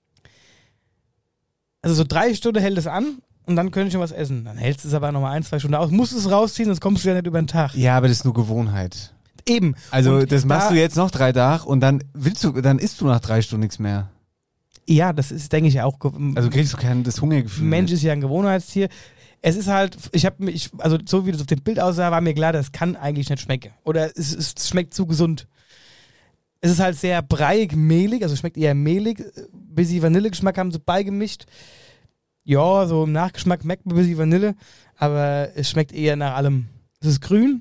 Also so drei Stunden hält es an und dann könnte ich schon was essen. Dann hältst du es aber nochmal ein, zwei Stunden aus, musst es rausziehen, sonst kommst du ja nicht über den Tag. Ja, aber das ist nur Gewohnheit. Eben. Also Und das machst da- du jetzt noch drei Tage und dann willst du, dann isst du nach drei Stunden nichts mehr. Ja, das ist, denke ich, ja auch. Also kriegst du kein das Hungergefühl. Mensch mehr. ist ja ein Gewohnheitstier. Es ist halt, ich habe mich, also so wie das auf dem Bild aussah, war mir klar, das kann eigentlich nicht schmecken. Oder es, es schmeckt zu gesund. Es ist halt sehr breiig, mehlig, also schmeckt eher mehlig. Bisschen Vanillegeschmack haben sie beigemischt. Ja, so im Nachgeschmack merkt man ein bisschen Vanille, aber es schmeckt eher nach allem. Es ist grün.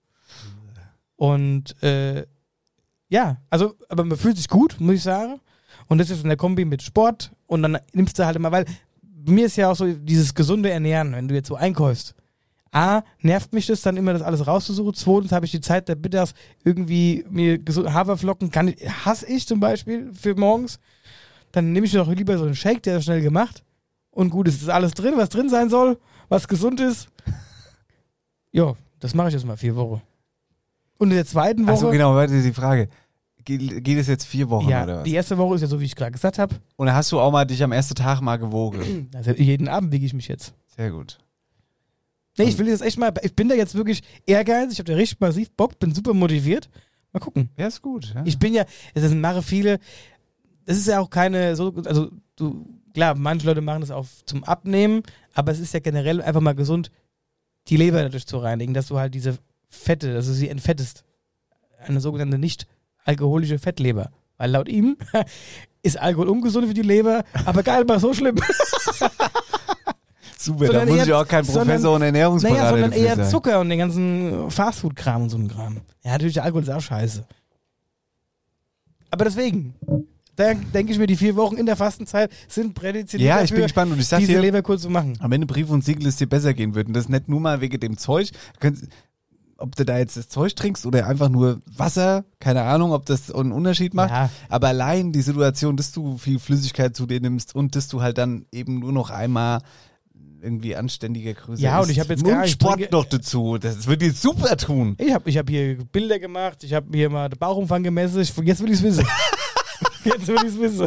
Und äh, ja, also, aber man fühlt sich gut, muss ich sagen. Und das ist in der Kombi mit Sport und dann nimmst du halt immer, weil mir ist ja auch so dieses gesunde Ernähren, wenn du jetzt so einkaufst. A, nervt mich das dann immer, das alles rauszusuchen. Zweitens habe ich die Zeit der Mittags irgendwie mir gesunde Haferflocken, kann ich, hasse ich zum Beispiel für morgens. Dann nehme ich doch lieber so einen Shake, der ist schnell gemacht. Und gut, es ist alles drin, was drin sein soll, was gesund ist. Ja, das mache ich jetzt mal vier Wochen. Und in der zweiten Woche. Achso, genau, warte, die Frage. Ge- Geht es jetzt vier Wochen Ja, oder was? die erste Woche ist ja so, wie ich gerade gesagt habe. Und da hast du auch mal dich am ersten Tag mal gewogen. Also jeden Abend wiege ich mich jetzt. Sehr gut. Nee, ich will jetzt echt mal, ich bin da jetzt wirklich ehrgeizig, ich habe da richtig massiv Bock, bin super motiviert. Mal gucken. Ja, ist gut. Ja. Ich bin ja, es sind mache viele, das ist ja auch keine, so, also du, klar, manche Leute machen das auch zum Abnehmen, aber es ist ja generell einfach mal gesund, die Leber dadurch zu reinigen, dass du halt diese Fette, dass du sie entfettest. Eine sogenannte nicht alkoholische Fettleber. Weil laut ihm ist Alkohol ungesund für die Leber, aber gar nicht mal so schlimm. Super, sondern da muss eher- ich auch kein Professor sondern- und Ernährungsberater Naja, sondern dafür eher sein. Zucker und den ganzen Fastfood-Kram und so ein Kram. Ja, natürlich, der Alkohol ist auch scheiße. Aber deswegen, da denke ich mir, die vier Wochen in der Fastenzeit sind prädestiniert Ja, dafür, ich bin gespannt und ich sag diese dir, Leberkur zu machen. am Ende Brief und Siegel es dir besser gehen wird. Und das nicht nur mal wegen dem Zeug. Könnt- Ob du da jetzt das Zeug trinkst oder einfach nur Wasser, keine Ahnung, ob das einen Unterschied macht. Ja. Aber allein die Situation, dass du viel Flüssigkeit zu dir nimmst und dass du halt dann eben nur noch einmal irgendwie anständiger Größe Ja, und isst. ich hab jetzt gar Und nicht- Sport trinke- noch dazu. Das wird dir super tun. Ich habe ich hab hier Bilder gemacht, ich habe mir mal den Bauchumfang gemessen. Ich, jetzt will ich es wissen. Jetzt will ich es wissen.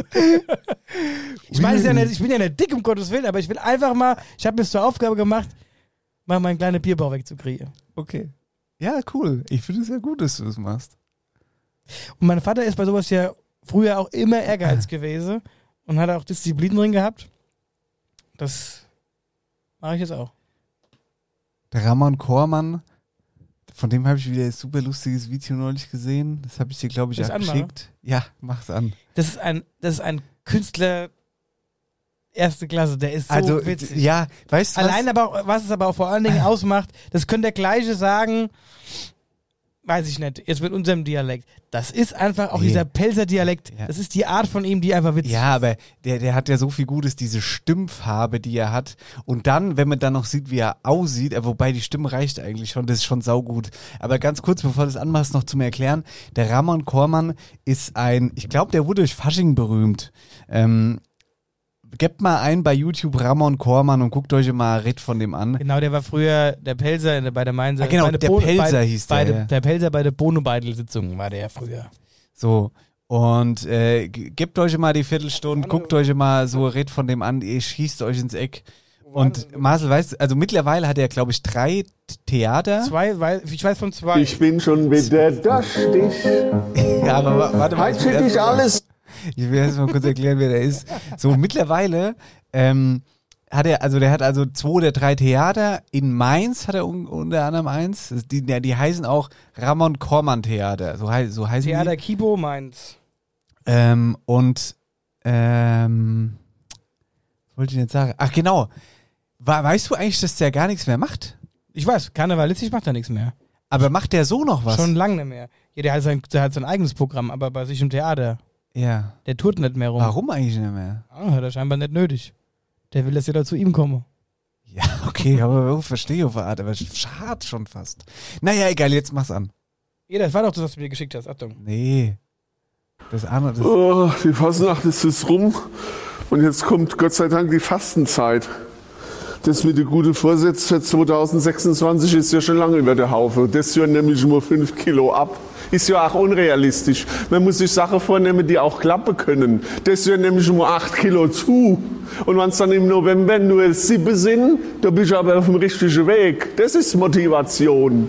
Ich meine, es ist ja nicht, ich bin ja nicht dick, um Gottes Willen, aber ich will einfach mal, ich habe mir zur Aufgabe gemacht, mal meinen kleinen Bierbauch wegzukriegen. Okay. Ja, cool. Ich finde es ja gut, dass du das machst. Und mein Vater ist bei sowas ja früher auch immer ehrgeizig gewesen und hat auch Disziplin drin gehabt. Das mache ich jetzt auch. Der Ramon Kormann, von dem habe ich wieder ein super lustiges Video neulich gesehen. Das habe ich dir, glaube ich, Willst auch du anmachen? geschickt. Ja, mach's an. Das ist ein, das ist ein Künstler erste Klasse, der ist so also, witzig. ja, weißt du was? Allein aber, auch- was es aber auch vor allen Dingen ausmacht, das könnte der Gleiche sagen, weiß ich nicht, jetzt mit unserem Dialekt. Das ist einfach auch Nee. dieser Pelzer Dialekt. Ja. Das ist die Art von ihm, die einfach witzig ist. Ja, aber der, der hat ja so viel Gutes, diese Stimmfarbe, die er hat. Und dann, wenn man dann noch sieht, wie er aussieht, äh, wobei die Stimme reicht eigentlich schon, das ist schon saugut. Aber ganz kurz, bevor du das anmachst, noch zum Erklären. Der Ramon Kormann ist ein, ich glaube, der wurde durch Fasching berühmt. Ähm, gebt mal ein bei YouTube Ramon Kormann und guckt euch mal Ritt von dem an. Genau, der war früher der Pelzer in der- bei der Mainzer. Ah, genau, bei der der Bohne- Pelzer bei, hieß der, bei ja. Der Pelzer bei der Bohnebeidel-Sitzung war der ja früher. So. Und äh, g- gebt euch mal die Viertelstunde, guckt euch mal so Ritt von dem an, ihr schießt euch ins Eck. Und Marcel weiß, also mittlerweile hat er, glaube ich, drei Theater. Zwei, weil, ich weiß von zwei. Ich bin schon wieder durstig. Ja, aber wa- warte mal. Heute Ich will, finde ich erst, alles. ich will erst mal kurz erklären, wer der ist. So, mittlerweile ähm, hat er, also der hat also zwei oder drei Theater. In Mainz hat er un, unter anderem eins. Das- Die, ja, die heißen auch Ramon Kormann Theater. So, hei- so heißen Theater die. Kibo Mainz. Ähm, und ähm, was wollte ich jetzt sagen? Ach genau. Wa- Weißt du eigentlich, dass der gar nichts mehr macht? Ich weiß, karnevalistisch macht er nichts mehr. Aber macht der so noch was? Schon lange nicht mehr. Ja, der hat, sein, der hat sein eigenes Programm, aber bei sich im Theater. Ja. Der tourt nicht mehr rum. Warum eigentlich nicht mehr? Ah, hat er scheinbar nicht nötig. Der will, dass jeder zu ihm komme. Ja, okay, aber ich verstehe auf eine Art, aber schade schon fast. Naja, egal, jetzt mach's an. Ja, das war doch das, was du mir geschickt hast. Achtung. Nee. Das andere, das Oh, die Fasnacht ist jetzt rum und jetzt kommt Gott sei Dank die Fastenzeit. Das mit den guten Vorsätzen für zweitausendsechsundzwanzig ist ja schon lange über der Haufe. Das ja nämlich nur fünf Kilo ab. Ist ja auch unrealistisch. Man muss sich Sachen vornehmen, die auch klappen können. Das ja nämlich nur acht Kilo zu. Und wenn es dann im November nur sieben sind, da bist du aber auf dem richtigen Weg. Das ist Motivation.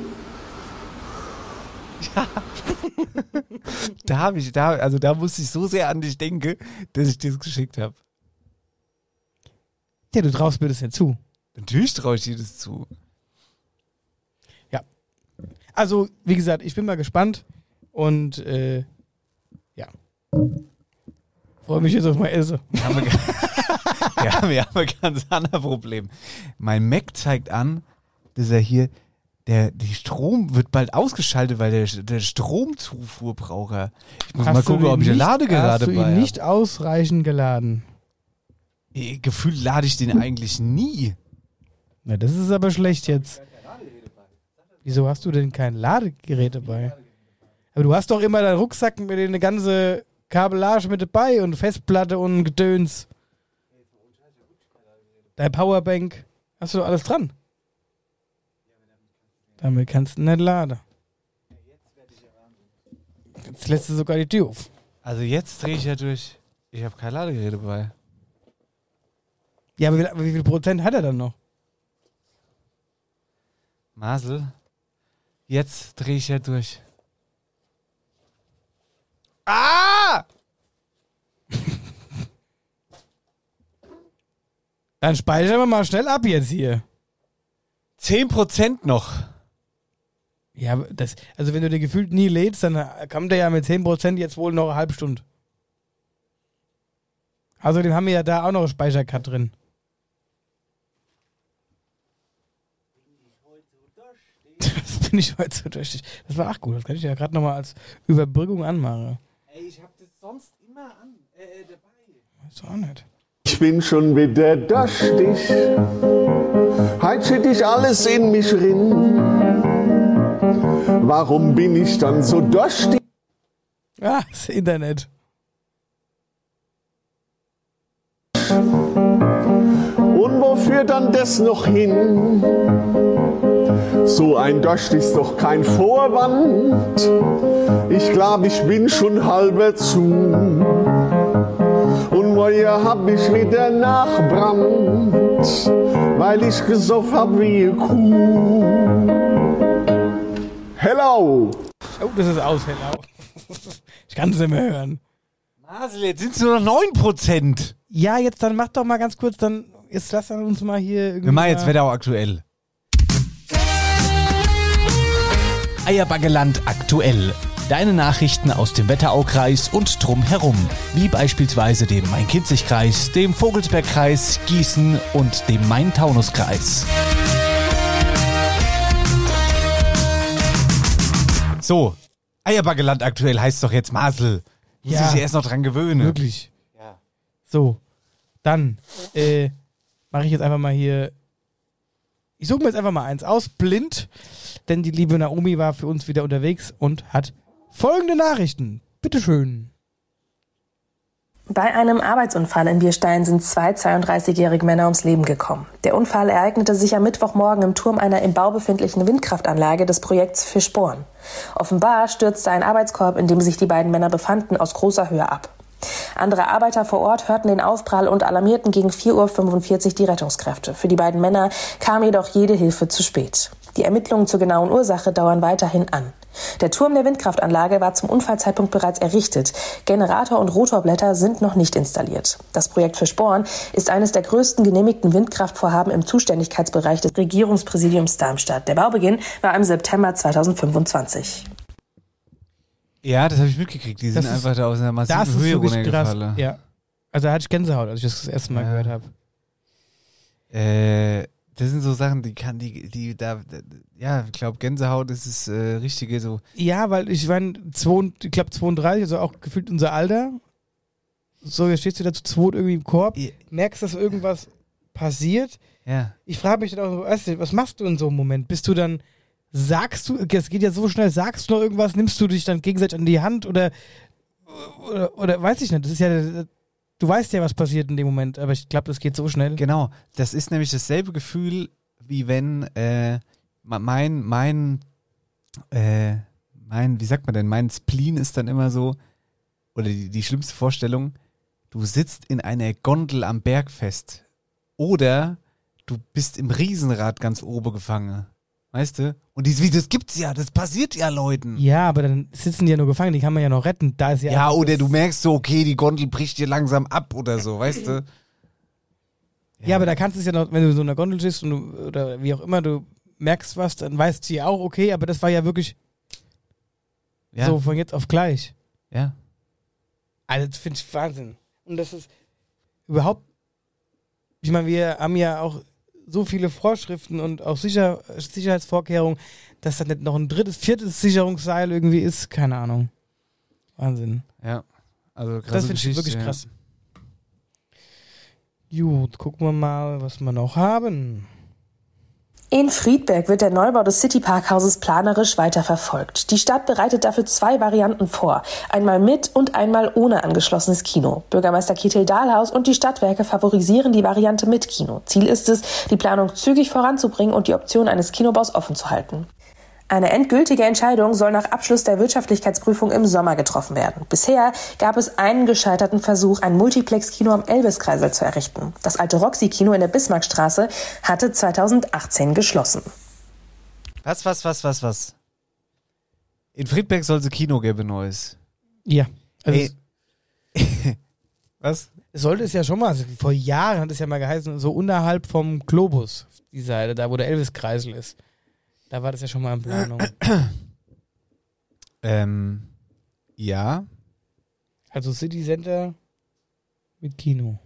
da habe ich, da, also da musste ich so sehr an dich denken, dass ich dir das geschickt habe. Ja, du traust mir das nicht zu. Natürlich traue ich dir das zu. Also, wie gesagt, ich bin mal gespannt und äh, ja. Freue mich jetzt auf mein Essen. Wir haben, ein- wir haben, wir haben ein ganz anderes Problem. Mein Mac zeigt an, dass er hier, der, die Strom wird bald ausgeschaltet, weil der, der Stromzufuhr braucht er. Ich muss mal Hast du gucken, ihn ob ich eine nicht- Ladegerade Hast du bei ihn nicht ausreichend geladen? habe. Gefühlt lade ich den eigentlich nie. Na, das ist aber schlecht jetzt. Wieso hast du denn kein Ladegerät dabei? Aber du hast doch immer deinen Rucksack mit eine ganze Kabellage mit dabei und Festplatte und Gedöns. Dein Powerbank. Hast du doch alles dran? Damit kannst du nicht laden. Jetzt lässt du sogar die Tür auf. Also jetzt drehe ich ja durch. Ich habe kein Ladegerät dabei. Ja, aber wie, aber wie viel Prozent hat er dann noch? Masel, jetzt drehe ich ja durch. Ah! Dann speichern wir mal schnell ab jetzt hier. zehn Prozent noch. Ja, aber das, also wenn du dir gefühlt nie lädst, dann kommt der ja mit zehn Prozent jetzt wohl noch eine halbe Stunde. Außerdem haben wir ja da auch noch einen Speichercut drin. Das bin ich heute so durstig. Das war auch gut. Das kann ich ja gerade nochmal als Überbrückung anmachen. Ey, ich hab das sonst immer an, äh, dabei. Weiß auch nicht. Ich bin schon wieder durstig. Heut schütt ich alles in mich rin. Warum bin ich dann so durstig? Ah, das Internet. Und wofür dann das noch hin? So ein Durst ist doch kein Vorwand. Ich glaub, ich bin schon halber zu. Und morgen hab ich wieder Nachbrand, weil ich gesoffen hab wie eine Kuh. Hello! Oh, das ist aus, hello. Ich kann das nicht mehr hören. Masel, jetzt sind es nur noch neun Prozent. Ja, jetzt dann mach doch mal ganz kurz, dann jetzt lass dann uns mal hier irgendwie. Wir machen jetzt Wetterau aktuell. Eierbaggeland aktuell. Deine Nachrichten aus dem Wetteraukreis und drumherum, wie beispielsweise dem Main-Kinzig-Kreis, dem Vogelsbergkreis, Gießen und dem Main-Taunus-Kreis. So, Eierbaggeland aktuell heißt doch jetzt Masel. Muss Ja. ich sich erst noch dran gewöhnen. Wirklich. Ja. So, dann äh, mache ich jetzt einfach mal hier. Ich suche mir jetzt einfach mal eins aus, blind, denn die liebe Naomi war für uns wieder unterwegs und hat folgende Nachrichten. Bitteschön. Bei einem Arbeitsunfall in Bierstein sind zwei zweiunddreißigjährige Männer ums Leben gekommen. Der Unfall ereignete sich am Mittwochmorgen im Turm einer im Bau befindlichen Windkraftanlage des Projekts Fischborn. Offenbar stürzte ein Arbeitskorb, in dem sich die beiden Männer befanden, aus großer Höhe ab. Andere Arbeiter vor Ort hörten den Aufprall und alarmierten gegen vier Uhr fünfundvierzig die Rettungskräfte. Für die beiden Männer kam jedoch jede Hilfe zu spät. Die Ermittlungen zur genauen Ursache dauern weiterhin an. Der Turm der Windkraftanlage war zum Unfallzeitpunkt bereits errichtet. Generator und Rotorblätter sind noch nicht installiert. Das Projekt Fischborn ist eines der größten genehmigten Windkraftvorhaben im Zuständigkeitsbereich des Regierungspräsidiums Darmstadt. Der Baubeginn war im September zweitausendfünfundzwanzig. Ja, das habe ich mitgekriegt. Die sind Das ist- einfach da aus einer massiven Das ist Höhe wirklich krass. runtergefallen. Ja. Also da hatte ich Gänsehaut, als ich das das erste Mal Ja. gehört habe. Äh, das sind so Sachen, die kann die, die da, da ja, ich glaube Gänsehaut ist das äh, richtige so. Ja, weil ich war, ich glaube zweiunddreißig, also auch gefühlt unser Alter. So, jetzt stehst du da zu zweit irgendwie im Korb, Ja. merkst, dass irgendwas passiert. Ja. Ich frage mich dann auch so, weißt du, was machst du in so einem Moment? Bist du dann, sagst du, es geht ja so schnell, sagst du noch irgendwas, nimmst du dich dann gegenseitig an die Hand oder, oder, oder weiß ich nicht, das ist ja, du weißt ja, was passiert in dem Moment, aber ich glaube, das geht so schnell. Genau, das ist nämlich dasselbe Gefühl, wie wenn äh, mein, mein, äh, mein, wie sagt man denn, mein Spleen ist dann immer so, oder die, die schlimmste Vorstellung, du sitzt in einer Gondel am Berg fest oder du bist im Riesenrad ganz oben gefangen, weißt du? Und dieses, das gibt's ja, das passiert ja Leuten. Ja, aber dann sitzen die ja nur gefangen, die kann man ja noch retten. Da ist ja, Ja, einfach oder das- du merkst so, okay, die Gondel bricht dir langsam ab oder so, weißt du? Ja, aber da kannst du es ja noch, wenn du in so einer Gondel stehst und du, oder wie auch immer, du merkst was, dann weißt du ja auch, okay, aber das war ja wirklich Ja, so von jetzt auf gleich. ja. Also das finde ich Wahnsinn. Und das ist überhaupt, ich meine, wir haben ja auch so viele Vorschriften und auch Sicher Sicherheitsvorkehrungen, dass da nicht noch ein drittes, viertes Sicherungsseil irgendwie ist, keine Ahnung. Wahnsinn. Ja, also krasse Das finde ich Geschichte, wirklich ja. krass. Gut, gucken wir mal, was wir noch haben. In Friedberg wird der Neubau des Cityparkhauses planerisch weiterverfolgt. Die Stadt bereitet dafür zwei Varianten vor. Einmal mit und einmal ohne angeschlossenes Kino. Bürgermeister Kjetil Dahlhaus und die Stadtwerke favorisieren die Variante mit Kino. Ziel ist es, die Planung zügig voranzubringen und die Option eines Kinobaus offen zu halten. Eine endgültige Entscheidung soll nach Abschluss der Wirtschaftlichkeitsprüfung im Sommer getroffen werden. Bisher gab es einen gescheiterten Versuch, ein Multiplex-Kino am Elvis-Kreisel zu errichten. Das alte Roxy-Kino in der Bismarckstraße hatte zweitausendachtzehn geschlossen. Was, was, was, was, was? In Friedberg soll es ein Kino geben, neues. Ja. Also Ey. Was? es sollte es ja schon mal, also vor Jahren hat es ja mal geheißen, so unterhalb vom Globus, die Seite, da wo der Elvis-Kreisel ist. Da war das ja schon mal in Planung. Ähm, ja. Also City Center mit Kino.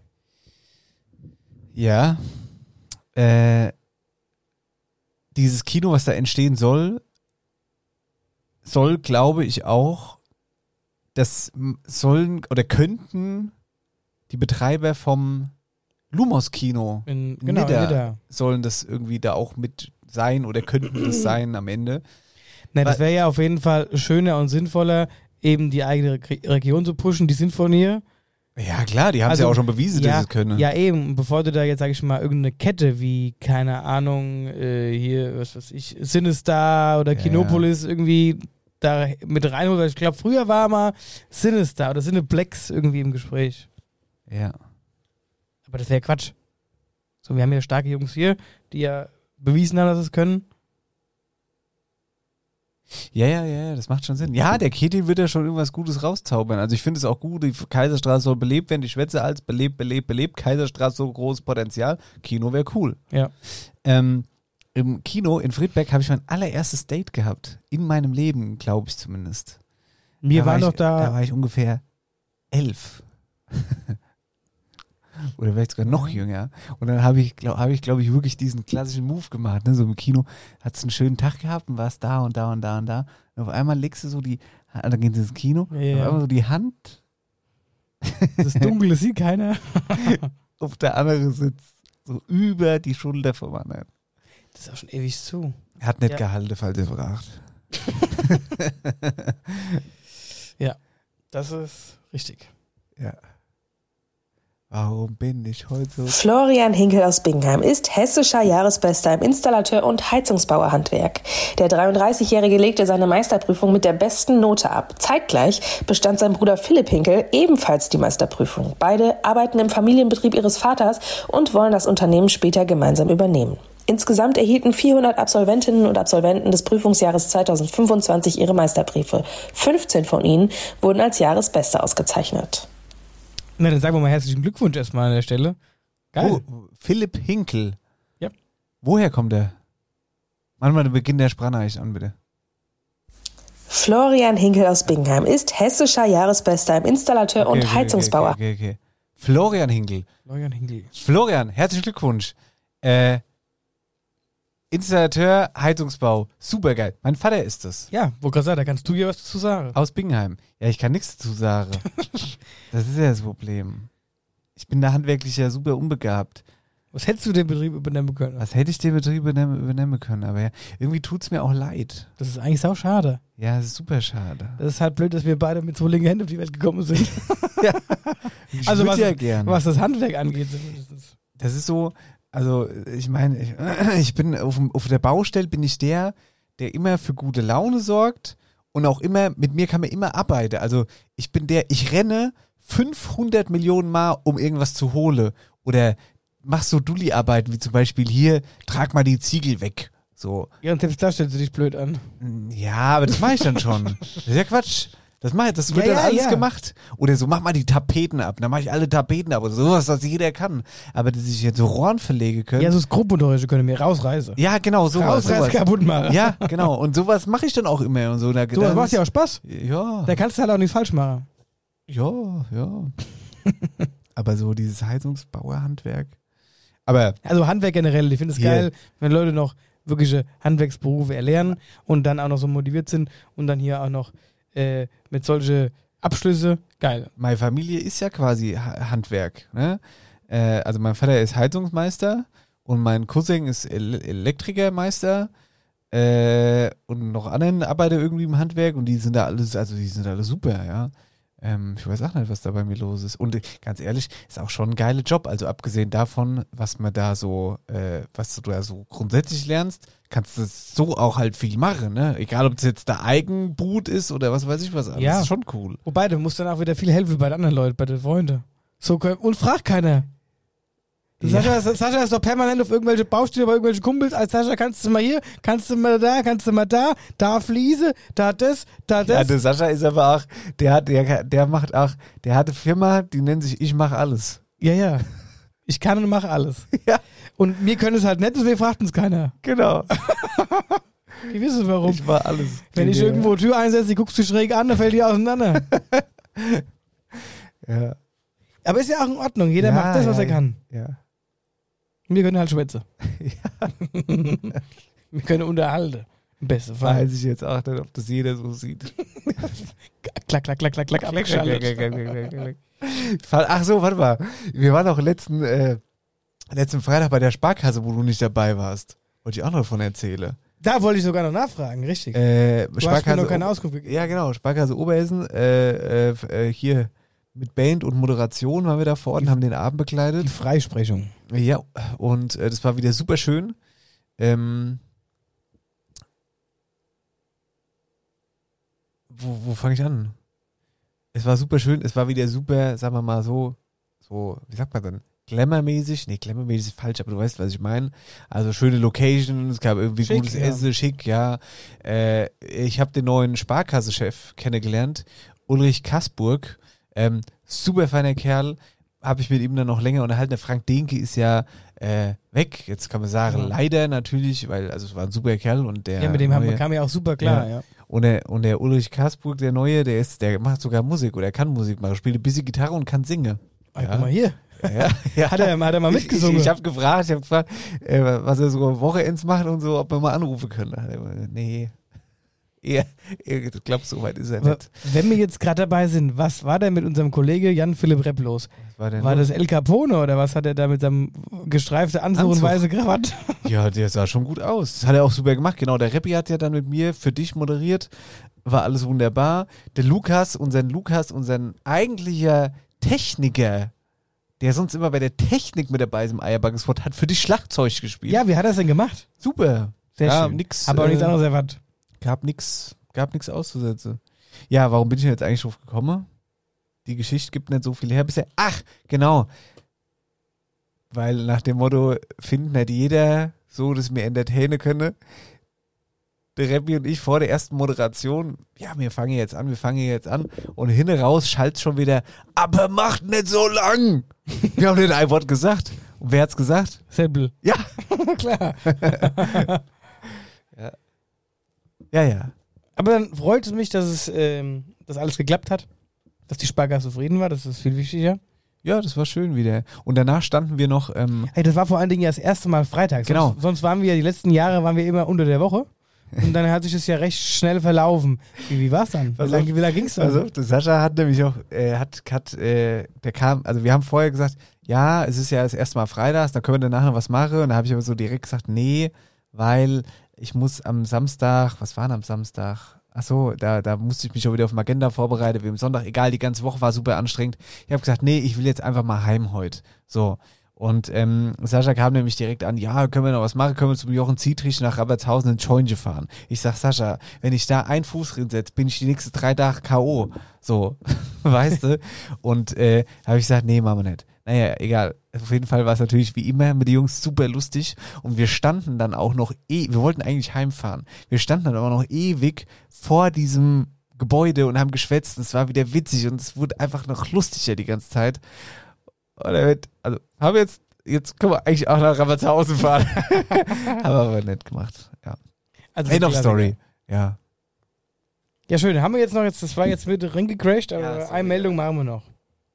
Ja. Äh, dieses Kino, was da entstehen soll, soll, glaube ich, auch, das sollen oder könnten die Betreiber vom Lumos-Kino In, genau, in Nidda Nidda. sollen das irgendwie da auch mit sein oder könnten das sein am Ende. Ne, das Weil- wäre ja auf jeden Fall schöner und sinnvoller, eben die eigene Re- Region zu pushen, die sind von hier. Ja, klar, die haben es Also, ja auch schon bewiesen, ja, dass sie es können. Ja, eben. Bevor du da jetzt, sag ich mal, irgendeine Kette wie, keine Ahnung, äh, hier, was weiß ich, Sinistar oder Ja, Kinopolis irgendwie da mit reinholst. Ich glaube, früher war mal Sinistar oder Cineplex irgendwie im Gespräch. Ja. Aber das wäre Quatsch. So, wir haben ja starke Jungs hier, die ja bewiesen haben, dass sie es können. Ja, ja, ja, das macht schon Sinn. Ja, der Ketil wird ja schon irgendwas Gutes rauszaubern. Also ich finde es auch gut, die Kaiserstraße soll belebt werden, die Schwätze als belebt, belebt, belebt. Kaiserstraße so großes Potenzial. Kino wäre cool. Ja. Ähm, im Kino in Friedberg habe ich mein allererstes Date gehabt. In meinem Leben, glaube ich zumindest. Wir Da war waren ich, doch da. Da war ich ungefähr elf. Oder vielleicht sogar noch jünger. Und dann habe ich, glaube hab ich, glaub ich, wirklich diesen klassischen Move gemacht. Ne? So im Kino hat es einen schönen Tag gehabt und warst da und da und da und da. Und auf einmal legst du so die, dann gehst du ins Kino, Ja, ja. auf einmal so die Hand Das ist dunkel, das sieht keiner. auf der anderen Sitz. So über die Schulter vom anderen. Das ist auch schon ewig zu. Hat nicht Ja. gehalten, falls ihr fragt. Das ist richtig. Ja. Warum bin ich heute so... Florian Hinkel aus Bingenheim ist hessischer Jahresbester im Installateur- und Heizungsbauerhandwerk. Der dreiunddreißigjährige legte seine Meisterprüfung mit der besten Note ab. Zeitgleich bestand sein Bruder Philipp Hinkel ebenfalls die Meisterprüfung. Beide arbeiten im Familienbetrieb ihres Vaters und wollen das Unternehmen später gemeinsam übernehmen. Insgesamt erhielten vierhundert Absolventinnen und Absolventen des Prüfungsjahres zweitausendfünfundzwanzig ihre Meisterbriefe. fünfzehn von ihnen wurden als Jahresbeste ausgezeichnet. Na, dann sagen wir mal herzlichen Glückwunsch erstmal an der Stelle. Geil. Oh, Philipp Hinkel. Ja. Woher kommt der? Mach mal den Beginn der Sprachnachricht an, bitte. Florian Hinkel aus Bingenheim ist hessischer Jahresbester im Installateur- Okay, und okay, Heizungsbauer. Okay, okay, okay. Florian Hinkel. Florian Hinkel. Florian, herzlichen Glückwunsch. Äh, Installateur, Heizungsbau. Super geil. Mein Vater ist das. Ja, wo gerade sagen, da kannst du hier was dazu sagen. Aus Bingenheim. Ja, ich kann nichts dazu sagen. Das ist ja das Problem. Ich bin da handwerklich ja super unbegabt. Was hättest du den Betrieb übernehmen können? Was hätte ich den Betrieb übernehmen, übernehmen können? Aber ja, irgendwie tut es mir auch leid. Das ist eigentlich sau schade. Ja, es ist super schade. Das ist halt blöd, dass wir beide mit so linken Händen auf die Welt gekommen sind. Ich Also würd was, ja gern. was das Handwerk angeht zumindest. Das ist so, also ich meine, ich, ich bin auf, dem- auf der Baustelle bin ich der, der immer für gute Laune sorgt und auch immer, mit mir kann man immer arbeiten. Also ich bin der, ich renne fünfhundert Millionen Mal, um irgendwas zu holen. Oder mach so Dulli-Arbeiten, wie zum Beispiel hier, trag mal die Ziegel weg. So, Ja, und selbst da stellst du dich blöd an. ja, aber das mache ich dann schon. Das ist ja Quatsch. Das, mach, ich- das wird Ja, dann ja, alles ja. gemacht. Oder so, mach mal die Tapeten ab. Dann mache ich alle Tapeten ab. Oder sowas, was jeder kann. Aber dass ich jetzt so Rohren verlege können. Ja, so das Gruppenunterricht können wir rausreißen. Ja, genau, sowas. Rausreißen, sowas. kaputt machen. Ja, genau. Und sowas mache ich dann auch immer. Und so, da, So, das macht ja auch Spaß. Ja, Da kannst du halt auch nichts falsch machen. ja, ja. Aber so dieses Heizungsbauerhandwerk. Aber Also Handwerk generell, ich finde es Hier. geil, wenn Leute noch wirkliche Handwerksberufe erlernen und dann auch noch so motiviert sind und dann hier auch noch äh, mit solche Abschlüsse. Geil. meine Familie ist ja quasi Ha- Handwerk. Ne? Äh, also mein Vater ist Heizungsmeister und mein Cousin ist El Elektrikermeister äh, und noch anderen arbeiten irgendwie im Handwerk und die sind da alles, also die sind alle super, ja. Ähm, ich weiß auch nicht, was da bei mir los ist. Und äh, ganz ehrlich, ist auch schon ein geiler Job. Also abgesehen davon, was man da so, äh, was du da so grundsätzlich lernst, kannst du so auch halt viel machen, ne? Egal, ob es jetzt der Eigenbrut ist oder was weiß ich was. Ja. Das ist schon cool. Wobei, du musst dann auch wieder viel helfen bei den anderen Leuten, bei den Freunden. So, und fragt keiner. Ja. Sascha, Sascha ist doch permanent auf irgendwelche Baustellen bei irgendwelchen Kumpels. Als Sascha, kannst du mal hier, kannst du mal da, kannst du mal da, da Fliese, da das, da das. Ja, der Sascha ist aber auch, der hat, der, der macht auch, der hat eine Firma, die nennt sich Ich mach alles. Ja, ja. Ich kann und mache alles. Ja. Und mir können es halt nicht, deswegen fragt uns keiner. Genau. Die wissen warum. Ich mach alles. Wenn ich Ja. irgendwo Tür einsetze, die guckst du schräg an, dann fällt die auseinander. Ja. Aber ist ja auch in Ordnung. Jeder Ja, macht das, was ja, er kann. Ja. Wir können halt schwätzen. Wir können unterhalten. Im besten Fall. Weiß ich jetzt auch nicht, ob das jeder so sieht. Klack, klack, klack, klack, klack, abgeschaltet. Ach so, warte mal. Wir waren auch letzten, äh, letzten Freitag bei der Sparkasse, wo du nicht dabei warst. Wollte ich auch noch davon erzählen. Da wollte ich sogar noch nachfragen, richtig. Äh, du hast mir noch keine Auskunft gegeben. Ja, genau. Sparkasse Oberhessen. Äh, äh, hier mit Band und Moderation waren wir da vor Ort und haben den Abend begleitet. Die Freisprechung. Ja, und äh, das war wieder super schön. Ähm, wo wo fange ich an? Es war super schön, es war wieder super, sagen wir mal so, so, wie sagt man denn? Glamour-mäßig? Nee, Glamour-mäßig ist falsch, aber du weißt, was ich meine. Also schöne Location, es gab irgendwie Schick, gutes ja. Essen, schick, ja. Äh, ich habe den neuen Sparkasse-Chef kennengelernt, Ulrich Kassburg. Ähm, super feiner Kerl, habe ich mit ihm dann noch länger unterhalten. Der Frank Dehnke ist ja äh, weg, jetzt kann man sagen, Ja. leider natürlich, weil also es war ein super Kerl und der Ja, mit dem haben, neue, kam ja auch super klar, ja. Und der, und der Ulrich Kassburg, der Neue, der ist, der macht sogar Musik oder er kann Musik machen, spielt ein bisschen Gitarre und kann singen. Ah, Ja. guck mal hier. Ja, ja. Hat er, hat er mal mitgesungen? Ich, ich, ich habe gefragt, ich habe gefragt, äh, was er so Wochenends macht und so, ob wir mal anrufen können. Da hat er gesagt, nee, eher, eher, ich glaube, so weit ist er Aber nicht. wenn wir jetzt gerade dabei sind, was war denn mit unserem Kollege Jan-Philipp Repp los? Was war denn War los? das El Capone oder was hat er da mit seinem gestreiften Anzug, Anzug. und weiße Krawatte? Ja, der sah schon gut aus. Das hat er auch super gemacht. Genau, der Reppi hat ja dann mit mir für dich moderiert. War alles wunderbar. Der Lukas, unseren Lukas, unseren eigentlicher Techniker, der sonst immer bei der Technik mit dabei ist im Eierbackesport, hat für dich Schlagzeug gespielt. Ja, wie hat er es denn gemacht? Super. Sehr ja, schön. nix, Aber auch nichts äh, anderes erwartet. Gab nix, gab nix auszusetzen. Ja, warum bin ich denn jetzt eigentlich drauf gekommen? Die Geschichte gibt nicht so viel her bisher. Ach, genau. Weil nach dem Motto, finden nicht jeder so, dass mir entertainen könne. Der Reppi und ich vor der ersten Moderation, ja, wir fangen jetzt an, wir fangen jetzt an. Und hinten raus schallt schon wieder, aber macht nicht so lang. Wir haben nicht ein Wort gesagt. Und wer hat's gesagt? Seppel. Ja. Klar. ja. Ja, ja. Aber dann freut es mich, dass es ähm, dass alles geklappt hat. Dass die Sparkasse zufrieden war, das ist viel wichtiger. Ja, das war schön wieder. Und danach standen wir noch, ähm, Hey, das war vor allen Dingen ja das erste Mal Freitag. Genau. Sonst, sonst waren wir ja die letzten Jahre waren wir immer unter der Woche. Und dann hat sich das ja recht schnell verlaufen. Wie, wie war's dann? Wie Pass lange, auf. wie lange ging's dann? Also der Sascha hat nämlich auch, äh, hat, hat, äh, der kam, also wir haben vorher gesagt, ja, es ist ja das erste Mal Freitags, dann können wir danach noch was machen. Und da habe ich aber so direkt gesagt, nee, weil ich muss am Samstag, was war denn am Samstag? Ach so, da, da musste ich mich schon wieder auf Magenta vorbereiten, wie am Sonntag, egal, die ganze Woche war super anstrengend. Ich habe gesagt, nee, ich will jetzt einfach mal heim heute. So. Und ähm, Sascha kam nämlich direkt an, ja, können wir noch was machen, können wir zum Jochen Zietrich nach Rabertshausen in Scheunje fahren. Ich sag, Sascha, wenn ich da einen Fuß reinsetze, bin ich die nächsten drei Tage K O So, weißt du? Und äh, habe ich gesagt, nee, machen wir nicht. Naja, egal. Auf jeden Fall war es natürlich wie immer mit den Jungs super lustig. Und wir standen dann auch noch, eh, wir wollten eigentlich heimfahren. Wir standen dann aber noch ewig vor diesem Gebäude und haben geschwätzt. Und es war wieder witzig und es wurde einfach noch lustiger die ganze Zeit. Und er wird, also, haben wir jetzt, jetzt können wir eigentlich auch nach Rabertshausen fahren. Haben wir aber nicht gemacht, ja. Also End of Klassiker. Story, ja. Ja, schön. Haben wir jetzt noch, jetzt, das war jetzt mit drin gecrashed, aber Ja, sorry, eine Meldung machen wir noch.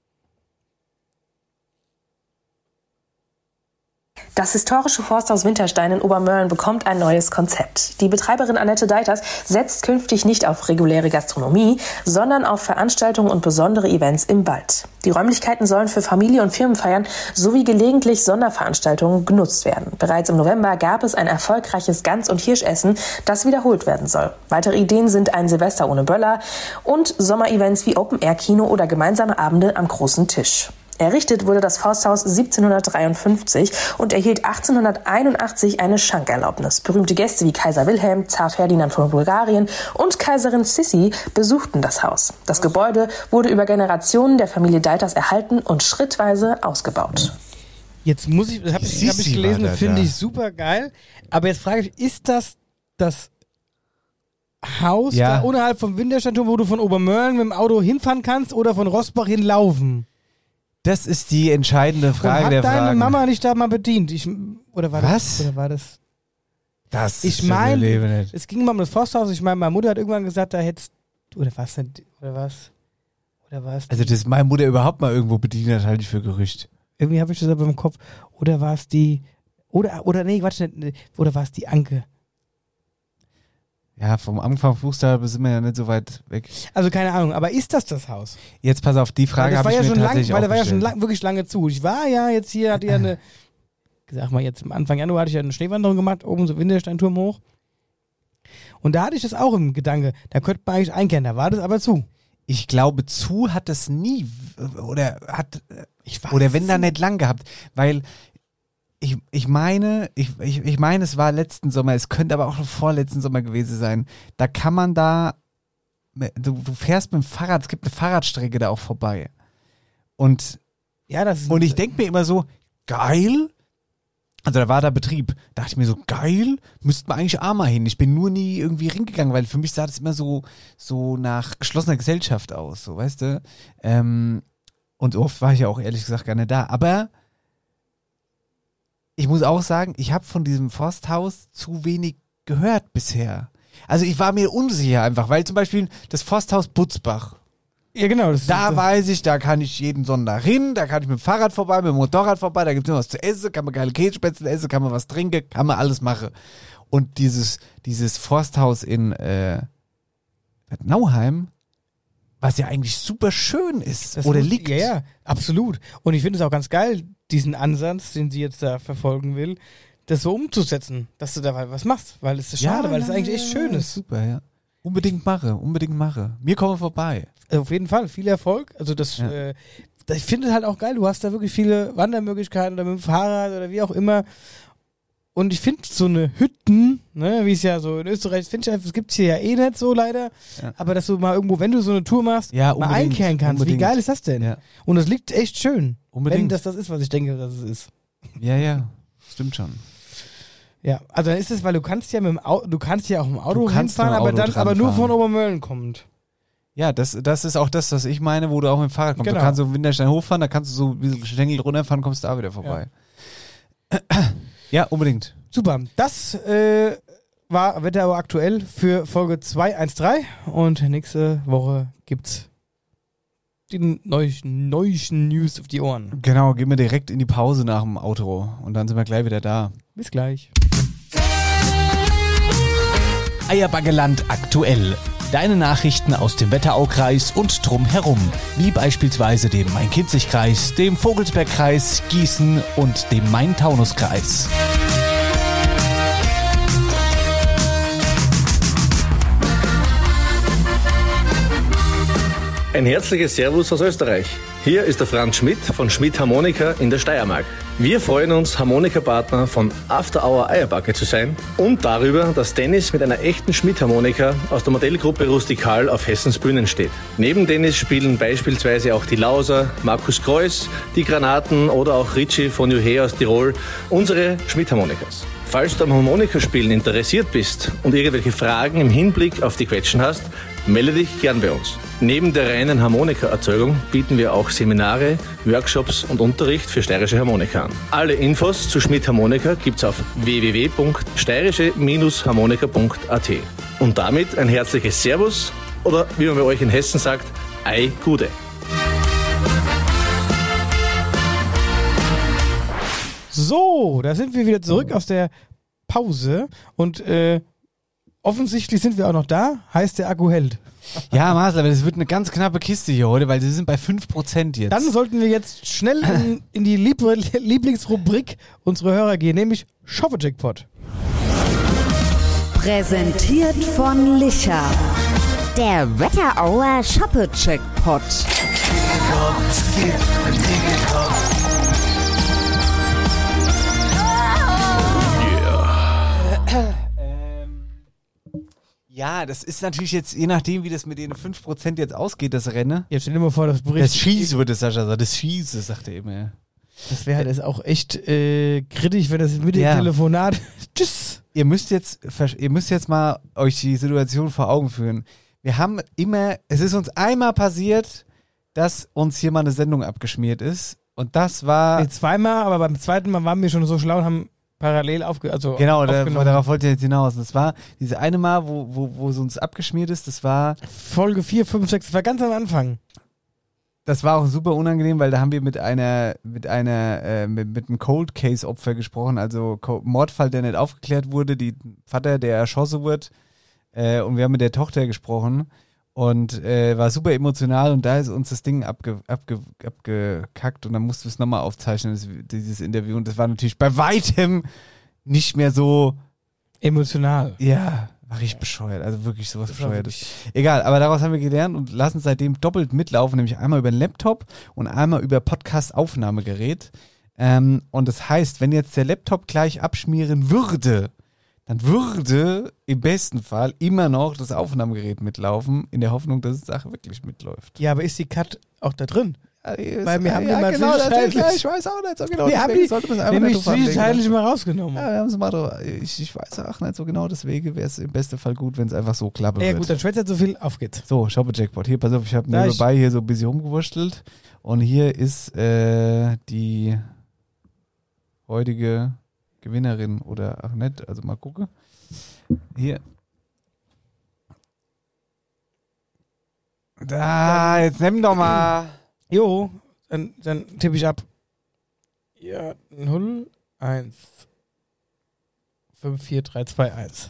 Das historische Forsthaus Winterstein in Obermörlen bekommt ein neues Konzept. Die Betreiberin Annette Deiters setzt künftig nicht auf reguläre Gastronomie, sondern auf Veranstaltungen und besondere Events im Wald. Die Räumlichkeiten sollen für Familie- und Firmenfeiern sowie gelegentlich Sonderveranstaltungen genutzt werden. Bereits im November gab es ein erfolgreiches Gans- und Hirschessen, das wiederholt werden soll. Weitere Ideen sind ein Silvester ohne Böller und Sommerevents wie Open-Air-Kino oder gemeinsame Abende am großen Tisch. Errichtet wurde das Forsthaus siebzehnhundertdreiundfünfzig und erhielt achtzehnhunderteinundachtzig eine Schankerlaubnis. Berühmte Gäste wie Kaiser Wilhelm, Zar Ferdinand von Bulgarien und Kaiserin Sissi besuchten das Haus. Das Gebäude wurde über Generationen der Familie Deiters erhalten und schrittweise ausgebaut. Jetzt muss ich, das habe ich, hab ich gelesen, finde ich super geil. Aber jetzt frage ich, ist das das Haus Ja. da unterhalb vom Wintersteinturm, wo du von Obermörlen mit dem Auto hinfahren kannst oder von Rossbach hinlaufen? Das ist die entscheidende Frage Und hat der deine Fragen. Mama nicht da mal bedient? Ich, oder war Was? Das, oder war das? Das Ich ist schon meine, Leben nicht. es ging mal um das Forsthaus. Ich meine, meine Mutter hat irgendwann gesagt, da hättest oder was denn, oder was? Oder was? Also, dass meine Mutter überhaupt mal irgendwo bedient hat, halte ich für Gerücht. Irgendwie habe ich das aber im Kopf. Oder war es die, oder, oder nee, Quatsch, nicht, oder war es die Anke? Ja, vom Anfang Buchstabe sind wir ja nicht so weit weg. Also keine Ahnung, aber ist das das Haus? Jetzt pass auf, die Frage Weil das habe war ich ja mir schon lang, tatsächlich weil auch der war ja schon gestellt. lang, wirklich lange zu. Ich war ja jetzt hier, hatte ja eine, sag mal jetzt am Anfang Januar hatte ich ja eine Schneewanderung gemacht, oben so Wintersteinturm hoch. Und da hatte ich das auch im Gedanke, da könnte man eigentlich einkehren, da war das aber zu. Ich glaube, zu hat es nie, oder hat, Ich weiß oder wenn es dann nicht. nicht lang gehabt, weil ich, ich meine, ich, ich, ich meine, es war letzten Sommer, es könnte aber auch noch vorletzten Sommer gewesen sein. Da kann man da, du, du fährst mit dem Fahrrad, es gibt eine Fahrradstrecke da auch vorbei. Und, Ja, das ist und ich denke mir immer so, geil. Also da war da Betrieb. Da dachte ich mir so, geil, müsste man eigentlich auch mal hin. Ich bin nur nie irgendwie hingegangen, weil für mich sah das immer so, so nach geschlossener Gesellschaft aus, so, weißt du. Ähm, und oft war ich ja auch ehrlich gesagt gar nicht da. Aber ich muss auch sagen, ich habe von diesem Forsthaus zu wenig gehört bisher. Also ich war mir unsicher einfach, weil zum Beispiel das Forsthaus Butzbach, ja genau. Das da ist, weiß ich, da kann ich jeden Sonntag hin, da kann ich mit dem Fahrrad vorbei, mit dem Motorrad vorbei, da gibt es immer was zu essen, kann man geile Käsespätzle essen, kann man was trinken, kann man alles machen. Und dieses, dieses Forsthaus in äh, Bad Nauheim, was ja eigentlich super schön ist, das oder muss- liegt. Ja, ja, absolut. Und ich finde es auch ganz geil, diesen Ansatz, den sie jetzt da verfolgen will, das so umzusetzen, dass du da was machst, weil es ist schade, weil es eigentlich echt schön ist. Super, ja. Unbedingt mache, unbedingt mache. Mir komme vorbei. Also auf jeden Fall, viel Erfolg. Also das, Ja. äh, das ich finde es halt auch geil. Du hast da wirklich viele Wandermöglichkeiten oder mit dem Fahrrad oder wie auch immer. Und ich finde so eine Hütten, ne, wie es ja so in Österreich, finde ich, das gibt es hier ja eh nicht so leider. Ja. Aber dass du mal irgendwo, wenn du so eine Tour machst, Ja, mal unbedingt, einkehren kannst. unbedingt. Wie geil ist das denn? Ja. Und das liegt echt schön. Unbedingt. Wenn das das ist, was ich denke, dass es ist. Ja, ja, stimmt schon. Ja, also dann ist es, weil du kannst ja mit dem Auto, du kannst ja auch im Auto Du kannst hinfahren, mit dem aber Auto dann, dran aber nur fahren. von Obermölln kommend. Ja, das, das ist auch das, was ich meine, wo du auch mit dem Fahrrad kommst. Genau. Du kannst so Winterstein hochfahren, da kannst du so ein bisschen Stängel runterfahren, kommst da wieder vorbei. Ja, unbedingt. Super. Das äh, war Wetterau aktuell für Folge zweihundertzdreizehn und nächste Woche gibt's die neuesten, neuesten News auf die Ohren. Genau, gehen wir direkt in die Pause nach dem Outro und dann sind wir gleich wieder da. Bis gleich. Eierbaggeland aktuell. Deine Nachrichten aus dem Wetteraukreis und drumherum, wie beispielsweise dem Main-Kinzig-Kreis, dem Vogelsbergkreis, Gießen und dem Main-Taunus-Kreis. Ein herzliches Servus aus Österreich. Hier ist der Franz Schmidt von Schmidt Harmonika in der Steiermark. Wir freuen uns, Harmonikapartner von After Hour Eierbacke zu sein und darüber, dass Dennis mit einer echten Schmidt-Harmonika aus der Modellgruppe Rustikal auf Hessens Bühnen steht. Neben Dennis spielen beispielsweise auch die Lauser, Markus Kreuss, die Granaten oder auch Ritchie von Juhe aus Tirol unsere Schmidt-Harmonikas. Falls du am Harmonikaspielen interessiert bist und irgendwelche Fragen im Hinblick auf die Quetschen hast, melde dich gern bei uns. Neben der reinen Harmonikaerzeugung bieten wir auch Seminare, Workshops und Unterricht für steirische Harmonika an. Alle Infos zu Schmidt Harmonika gibt's auf w w w punkt steirische harmonika punkt a t. Und damit ein herzliches Servus oder wie man bei euch in Hessen sagt, Ei Gude. So, da sind wir wieder zurück aus der Pause und äh, offensichtlich sind wir auch noch da, heißt der Akku hält. Ja, Marcel, aber das wird eine ganz knappe Kiste hier heute, weil sie sind bei fünf Prozent jetzt. Dann sollten wir jetzt schnell in, in die Lieb Lieblingsrubrik unserer Hörer gehen, nämlich Shopper-Jackpot. Präsentiert von Licher. Der Wetterauer Shoppe-Jackpot. Ja, das ist natürlich jetzt, je nachdem, wie das mit den fünf Prozent jetzt ausgeht, das Rennen. Jetzt stell dir mal vor, das Bericht. Das Schieße, würde Sascha sagen. Das Schieße, sagt er immer. Das wäre halt jetzt auch echt äh, kritisch, wenn das mit dem Ja. Telefonat. Tschüss. Ihr müsst jetzt, ihr müsst jetzt mal euch die Situation vor Augen führen. Wir haben immer, es ist uns einmal passiert, dass uns hier mal eine Sendung abgeschmiert ist. Und das war. Nee, zweimal, aber beim zweiten Mal waren wir schon so schlau und haben parallel aufge also Genau, da, aufgenommen. darauf wollte ich jetzt hinaus. Und das war diese eine Mal, wo, wo, wo es uns abgeschmiert ist, das war. Folge vier, fünf, sechs, das war ganz am Anfang. Das war auch super unangenehm, weil da haben wir mit einer, mit einer, äh, mit, mit einem Cold Case Opfer gesprochen, also Co- Mordfall, der nicht aufgeklärt wurde, die Vater, der erschossen wird, äh, und wir haben mit der Tochter gesprochen und äh, war super emotional und da ist uns das Ding abge, abge, abgekackt und dann mussten wir es nochmal aufzeichnen, das, dieses Interview, und das war natürlich bei weitem nicht mehr so emotional. Ja, war richtig bescheuert, also wirklich sowas Das war bescheuertes. Egal, aber daraus haben wir gelernt und lassen seitdem doppelt mitlaufen, nämlich einmal über den Laptop und einmal über Podcast-Aufnahmegerät. Ähm, und das heißt, wenn jetzt der Laptop gleich abschmieren würde, dann würde im besten Fall immer noch das Aufnahmegerät mitlaufen, in der Hoffnung, dass die Sache wirklich mitläuft. Ja, aber ist die Cut auch da drin? Ja, Weil wir haben ja, die mal genau, das ist zwischenzeitlich- klar, ich weiß auch nicht so genau. Wir haben deswegen die sollte man es einfach nämlich nicht drauf anlegen. zwischenzeitlich mal rausgenommen. Ja, wir haben es mal drauf. Ich, ich weiß auch nicht so genau, deswegen wäre es im besten Fall gut, wenn es einfach so klappen Ja wird. gut, dann schwätzt nicht so viel, auf geht's. So, Shopper-Jackpot. Hier, pass auf, ich habe Da nebenbei hier so ein bisschen rumgewurstelt. Und hier ist äh, die heutige Gewinnerin oder, ach nicht, also mal gucken. Hier. Da, jetzt nimm doch mal. Jo, dann, dann tippe ich ab. Ja, null, eins, fünf, vier, drei, zwei, eins.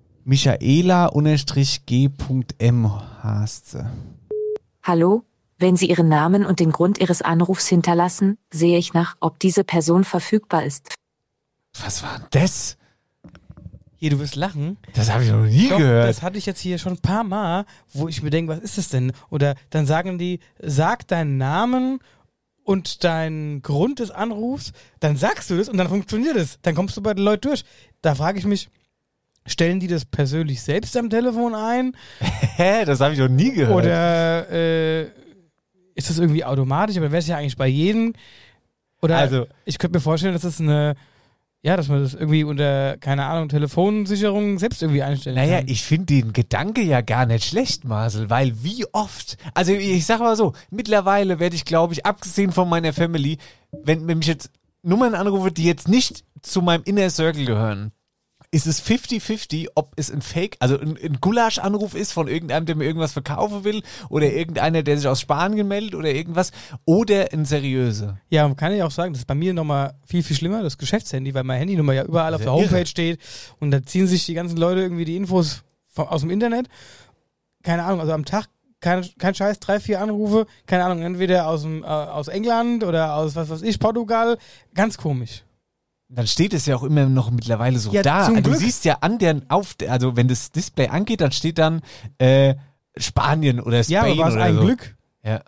Michaela-G.M heißt sie. Hallo, wenn Sie Ihren Namen und den Grund Ihres Anrufs hinterlassen, sehe ich nach, ob diese Person verfügbar ist. Was war denn das? Hier, du wirst lachen. Das habe ich noch nie Doch, gehört. das hatte ich jetzt hier schon ein paar Mal, wo ich mir denke, was ist das denn? Oder dann sagen die, sag deinen Namen und deinen Grund des Anrufs, dann sagst du das und dann funktioniert es. Dann kommst du bei den Leuten durch. Da frage ich mich, stellen die das persönlich selbst am Telefon ein? Hä? Das habe ich noch nie gehört. Oder äh, ist das irgendwie automatisch? Aber wäre es ja eigentlich bei jedem. Oder Also- ich könnte mir vorstellen, dass das eine, ja, dass man das irgendwie unter, keine Ahnung, Telefonsicherung selbst irgendwie einstellen Naja, kann. ich finde den Gedanke ja gar nicht schlecht, Marcel, weil wie oft, also ich sag mal so, mittlerweile werde ich, glaube ich, abgesehen von meiner Family, wenn, wenn mich jetzt Nummern anrufe, die jetzt nicht zu meinem Inner Circle gehören, ist es fifty fifty, ob es ein Fake, also ein, ein Gulasch-Anruf ist von irgendeinem, der mir irgendwas verkaufen will, oder irgendeiner, der sich aus Spanien meldet oder irgendwas, oder ein seriöse. Ja, kann ich auch sagen, das ist bei mir nochmal viel, viel schlimmer, das Geschäftshandy, weil meine Handynummer ja überall auf Ja, der Homepage irre. steht und da ziehen sich die ganzen Leute irgendwie die Infos vom, aus dem Internet. Keine Ahnung, also am Tag kein, kein Scheiß, drei, vier Anrufe, keine Ahnung, entweder aus, dem, äh, aus England oder aus, was weiß ich, Portugal, ganz komisch. Dann steht es ja auch immer noch mittlerweile so Ja, da. zum Also du Glück. siehst ja an der, auf, also wenn das Display angeht, dann steht dann äh, Spanien oder Spain Ja, aber war es oder ein so. Glück? Ja.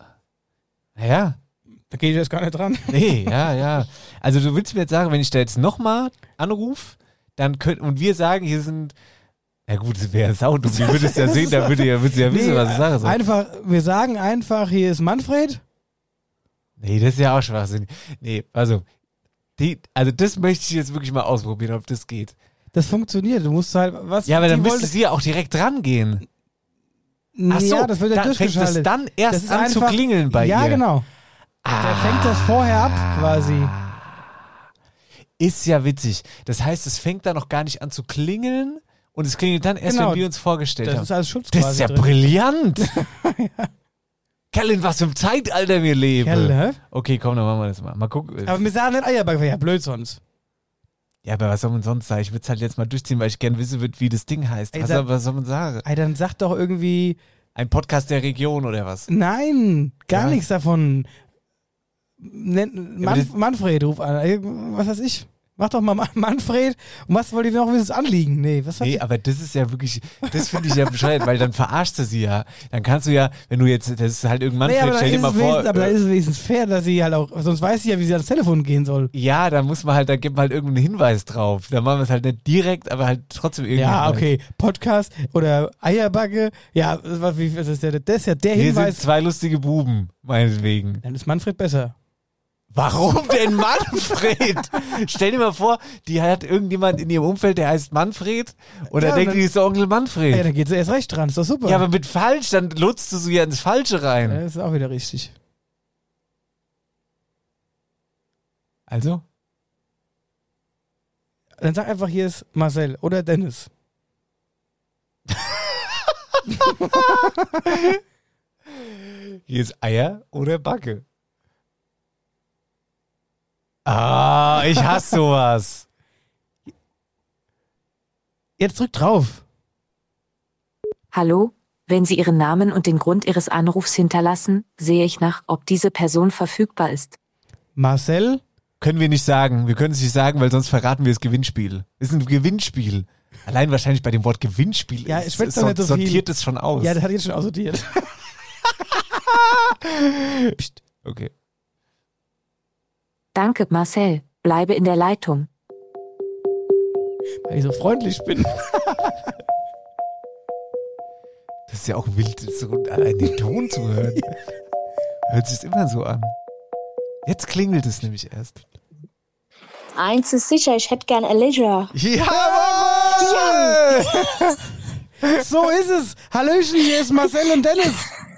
Naja. Da gehe ich jetzt gar nicht dran. Nee, ja, ja. Also du willst mir jetzt sagen, wenn ich da jetzt nochmal anrufe, dann könnt, und wir sagen, hier sind, na gut, das wäre Sau, du würdest ja sehen, da würde ja, würdest du ja wissen, Nee, was ich sage. So. Einfach, wir sagen einfach, hier ist Manfred. Nee, das ist ja auch Schwachsinn. Nee, also, die, also das möchte ich jetzt wirklich mal ausprobieren, ob das geht. Das funktioniert. Du musst halt, was. Ja, aber dann die müsste wollte- sie ja auch direkt rangehen. Ach so, ja, das wird ja dann fängt es durchgeschaltet. dann erst Das ist an zu einfach- klingeln bei ja, ihr. Ja, genau. Der fängt das vorher ab, quasi. Ist ja witzig. Das heißt, es fängt da noch gar nicht an zu klingeln und es klingelt dann erst, Genau. wenn wir uns vorgestellt Das haben. ist als Schutz Das quasi ist ja drin. brillant. Kerl, in was für einem Zeitalter wir leben. Kerl, hä? Okay, komm, dann machen wir das mal. Mal gucken. Aber wir sagen nicht Eierbacke, wäre ja blöd sonst. Ja, aber was soll man sonst sagen? Ich würde es halt jetzt mal durchziehen, weil ich gerne wissen würde, wie das Ding heißt. Ey, was, da- soll, was soll man sagen? Ey, dann sag doch irgendwie, Ein Podcast der Region oder was? nein, gar Ja. nichts davon. Nenn, aber Manf das- Manfred, ruf an. Ey, was weiß ich. Mach doch mal Ma- Manfred. Und was wollt ihr noch wissen? Anliegen? Nee, was hat Nee, die- aber das ist ja wirklich, das finde ich ja bescheuert, weil dann verarscht du sie ja. Dann kannst du ja, wenn du jetzt, das ist halt irgendwann, Nee, aber stell dir dann mal ist es vor. wenigstens- aber äh, dann ist es wenigstens fair, dass sie halt auch, sonst weiß sie ja, wie sie ans Telefon gehen soll. Ja, da muss man halt, da gibt man halt irgendeinen Hinweis drauf. Da machen wir es halt nicht direkt, aber halt trotzdem irgendwie. Ja, okay. Podcast oder Eierbacke. Ja, das, war, wie, das, ist ja, das ist ja der Hier Hinweis. sind zwei lustige Buben, meinetwegen. Dann ist Manfred besser. Warum denn Manfred? Stell dir mal vor, die hat irgendjemand in ihrem Umfeld, der heißt Manfred und Ja, er denkt, dann- die ist der Onkel Manfred. Ja, dann geht sie erst recht dran. Ist doch super. Ja, aber mit falsch, dann lutzt du sie ja ins Falsche rein. Ja, das ist auch wieder richtig. Also? Dann sag einfach, hier ist Marcel oder Dennis. Hier ist Eier oder Backe. Ah, ich hasse sowas. Jetzt drück drauf. Hallo, wenn Sie Ihren Namen und den Grund Ihres Anrufs hinterlassen, sehe ich nach, ob diese Person verfügbar ist. Marcel? Können wir nicht sagen. Wir können es nicht sagen, weil sonst verraten wir das Gewinnspiel. Es ist ein Gewinnspiel. Allein wahrscheinlich bei dem Wort Gewinnspiel Ja, ist- ich schwätze so- doch nicht so viel. sortiert es schon aus. Ja, das hat jetzt schon aussortiert. Psst. Okay. Danke, Marcel. Bleibe in der Leitung. Weil ich so freundlich bin. Das ist ja auch wild, so allein den Ton zu hören. Hört sich immer so an. Jetzt klingelt es nämlich erst. Eins ist sicher, ich hätte gern Elijah. Jawohl! So ist es. Hallöchen, hier ist Marcel und Dennis.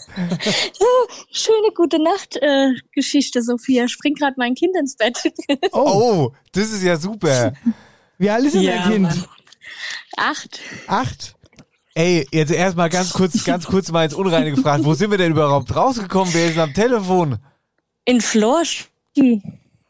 Schöne gute Nacht äh, Geschichte, Sophia. Spring gerade mein Kind ins Bett. Oh, das ist ja super. Wie alt ist denn Ja, dein Kind? Mann. Acht. Acht. Ey, jetzt erstmal ganz kurz, ganz kurz mal ins Unreine gefragt. Wo sind wir denn überhaupt rausgekommen? Wer ist am Telefon? In Florsch. In,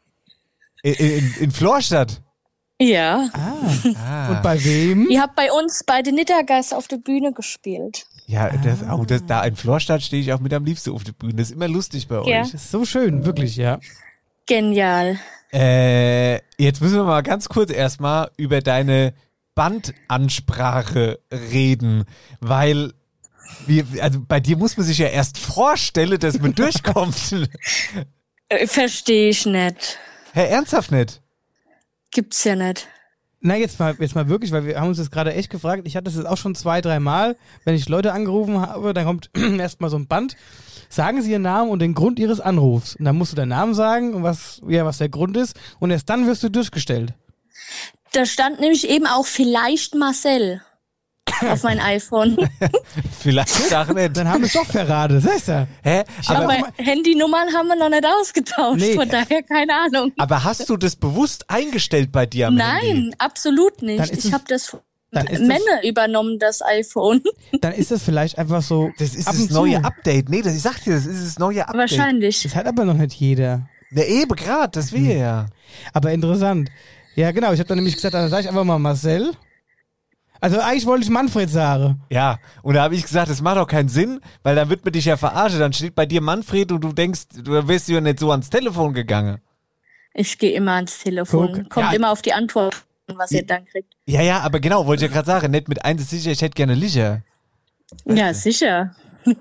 in, in Florstadt. Ja. Ah. Und bei wem? Ihr habt bei uns bei den Niddergeist auf der Bühne gespielt. Ja, das, oh, das, da in Florstadt stehe ich auch mit am liebsten auf der Bühne. Das ist immer lustig bei Ja. euch. Das ist so schön, wirklich, ja. Genial. Äh, jetzt müssen wir mal ganz kurz erstmal über deine Bandansprache reden, weil wir, also bei dir muss man sich ja erst vorstellen, dass man durchkommt. Äh, Verstehe ich nicht. Hä, ernsthaft nicht? Gibt's ja nicht. Na, jetzt mal, jetzt mal wirklich, weil wir haben uns das gerade echt gefragt. Ich hatte das jetzt auch schon zwei, drei Mal. Wenn ich Leute angerufen habe, dann kommt erstmal so ein Band. Sagen Sie Ihren Namen und den Grund Ihres Anrufs. Und dann musst du deinen Namen sagen und was, ja, was der Grund ist. Und erst dann wirst du durchgestellt. Da stand nämlich eben auch vielleicht Marcel auf mein iPhone. Vielleicht auch nicht. Dann haben wir es doch verraten, das heißt ja. Hä? Aber, Aber, Handynummern haben wir noch nicht ausgetauscht, Nee. von daher keine Ahnung. aber hast du das bewusst eingestellt bei dir am Nein, Handy? absolut Dann nicht. ist Ich es- habe das dann ist das- Männer übernommen, das iPhone. Dann ist das vielleicht einfach so. Das ist ab das und neue zu. Update. Nee, das, ich sag dir, das ist das neue Update. Wahrscheinlich. Das hat aber noch nicht jeder. Na eben, grad, das wäre ja. Aber interessant. Ja, genau. Ich habe dann nämlich gesagt, dann sage ich einfach mal Marcel. Also eigentlich wollte ich Manfred sagen. Ja, und da habe ich gesagt, das macht doch keinen Sinn, weil dann wird man dich ja verarschen. Dann steht bei dir Manfred und du denkst, du wärst ja nicht so ans Telefon gegangen. Ich gehe immer ans Telefon. Guck. Kommt Ja. immer auf die Antwort, was ihr dann kriegt. Ja, ja, aber genau, wollte ich ja gerade sagen, nicht mit eins ist sicher, ich hätte gerne Licher. Ja, sicher.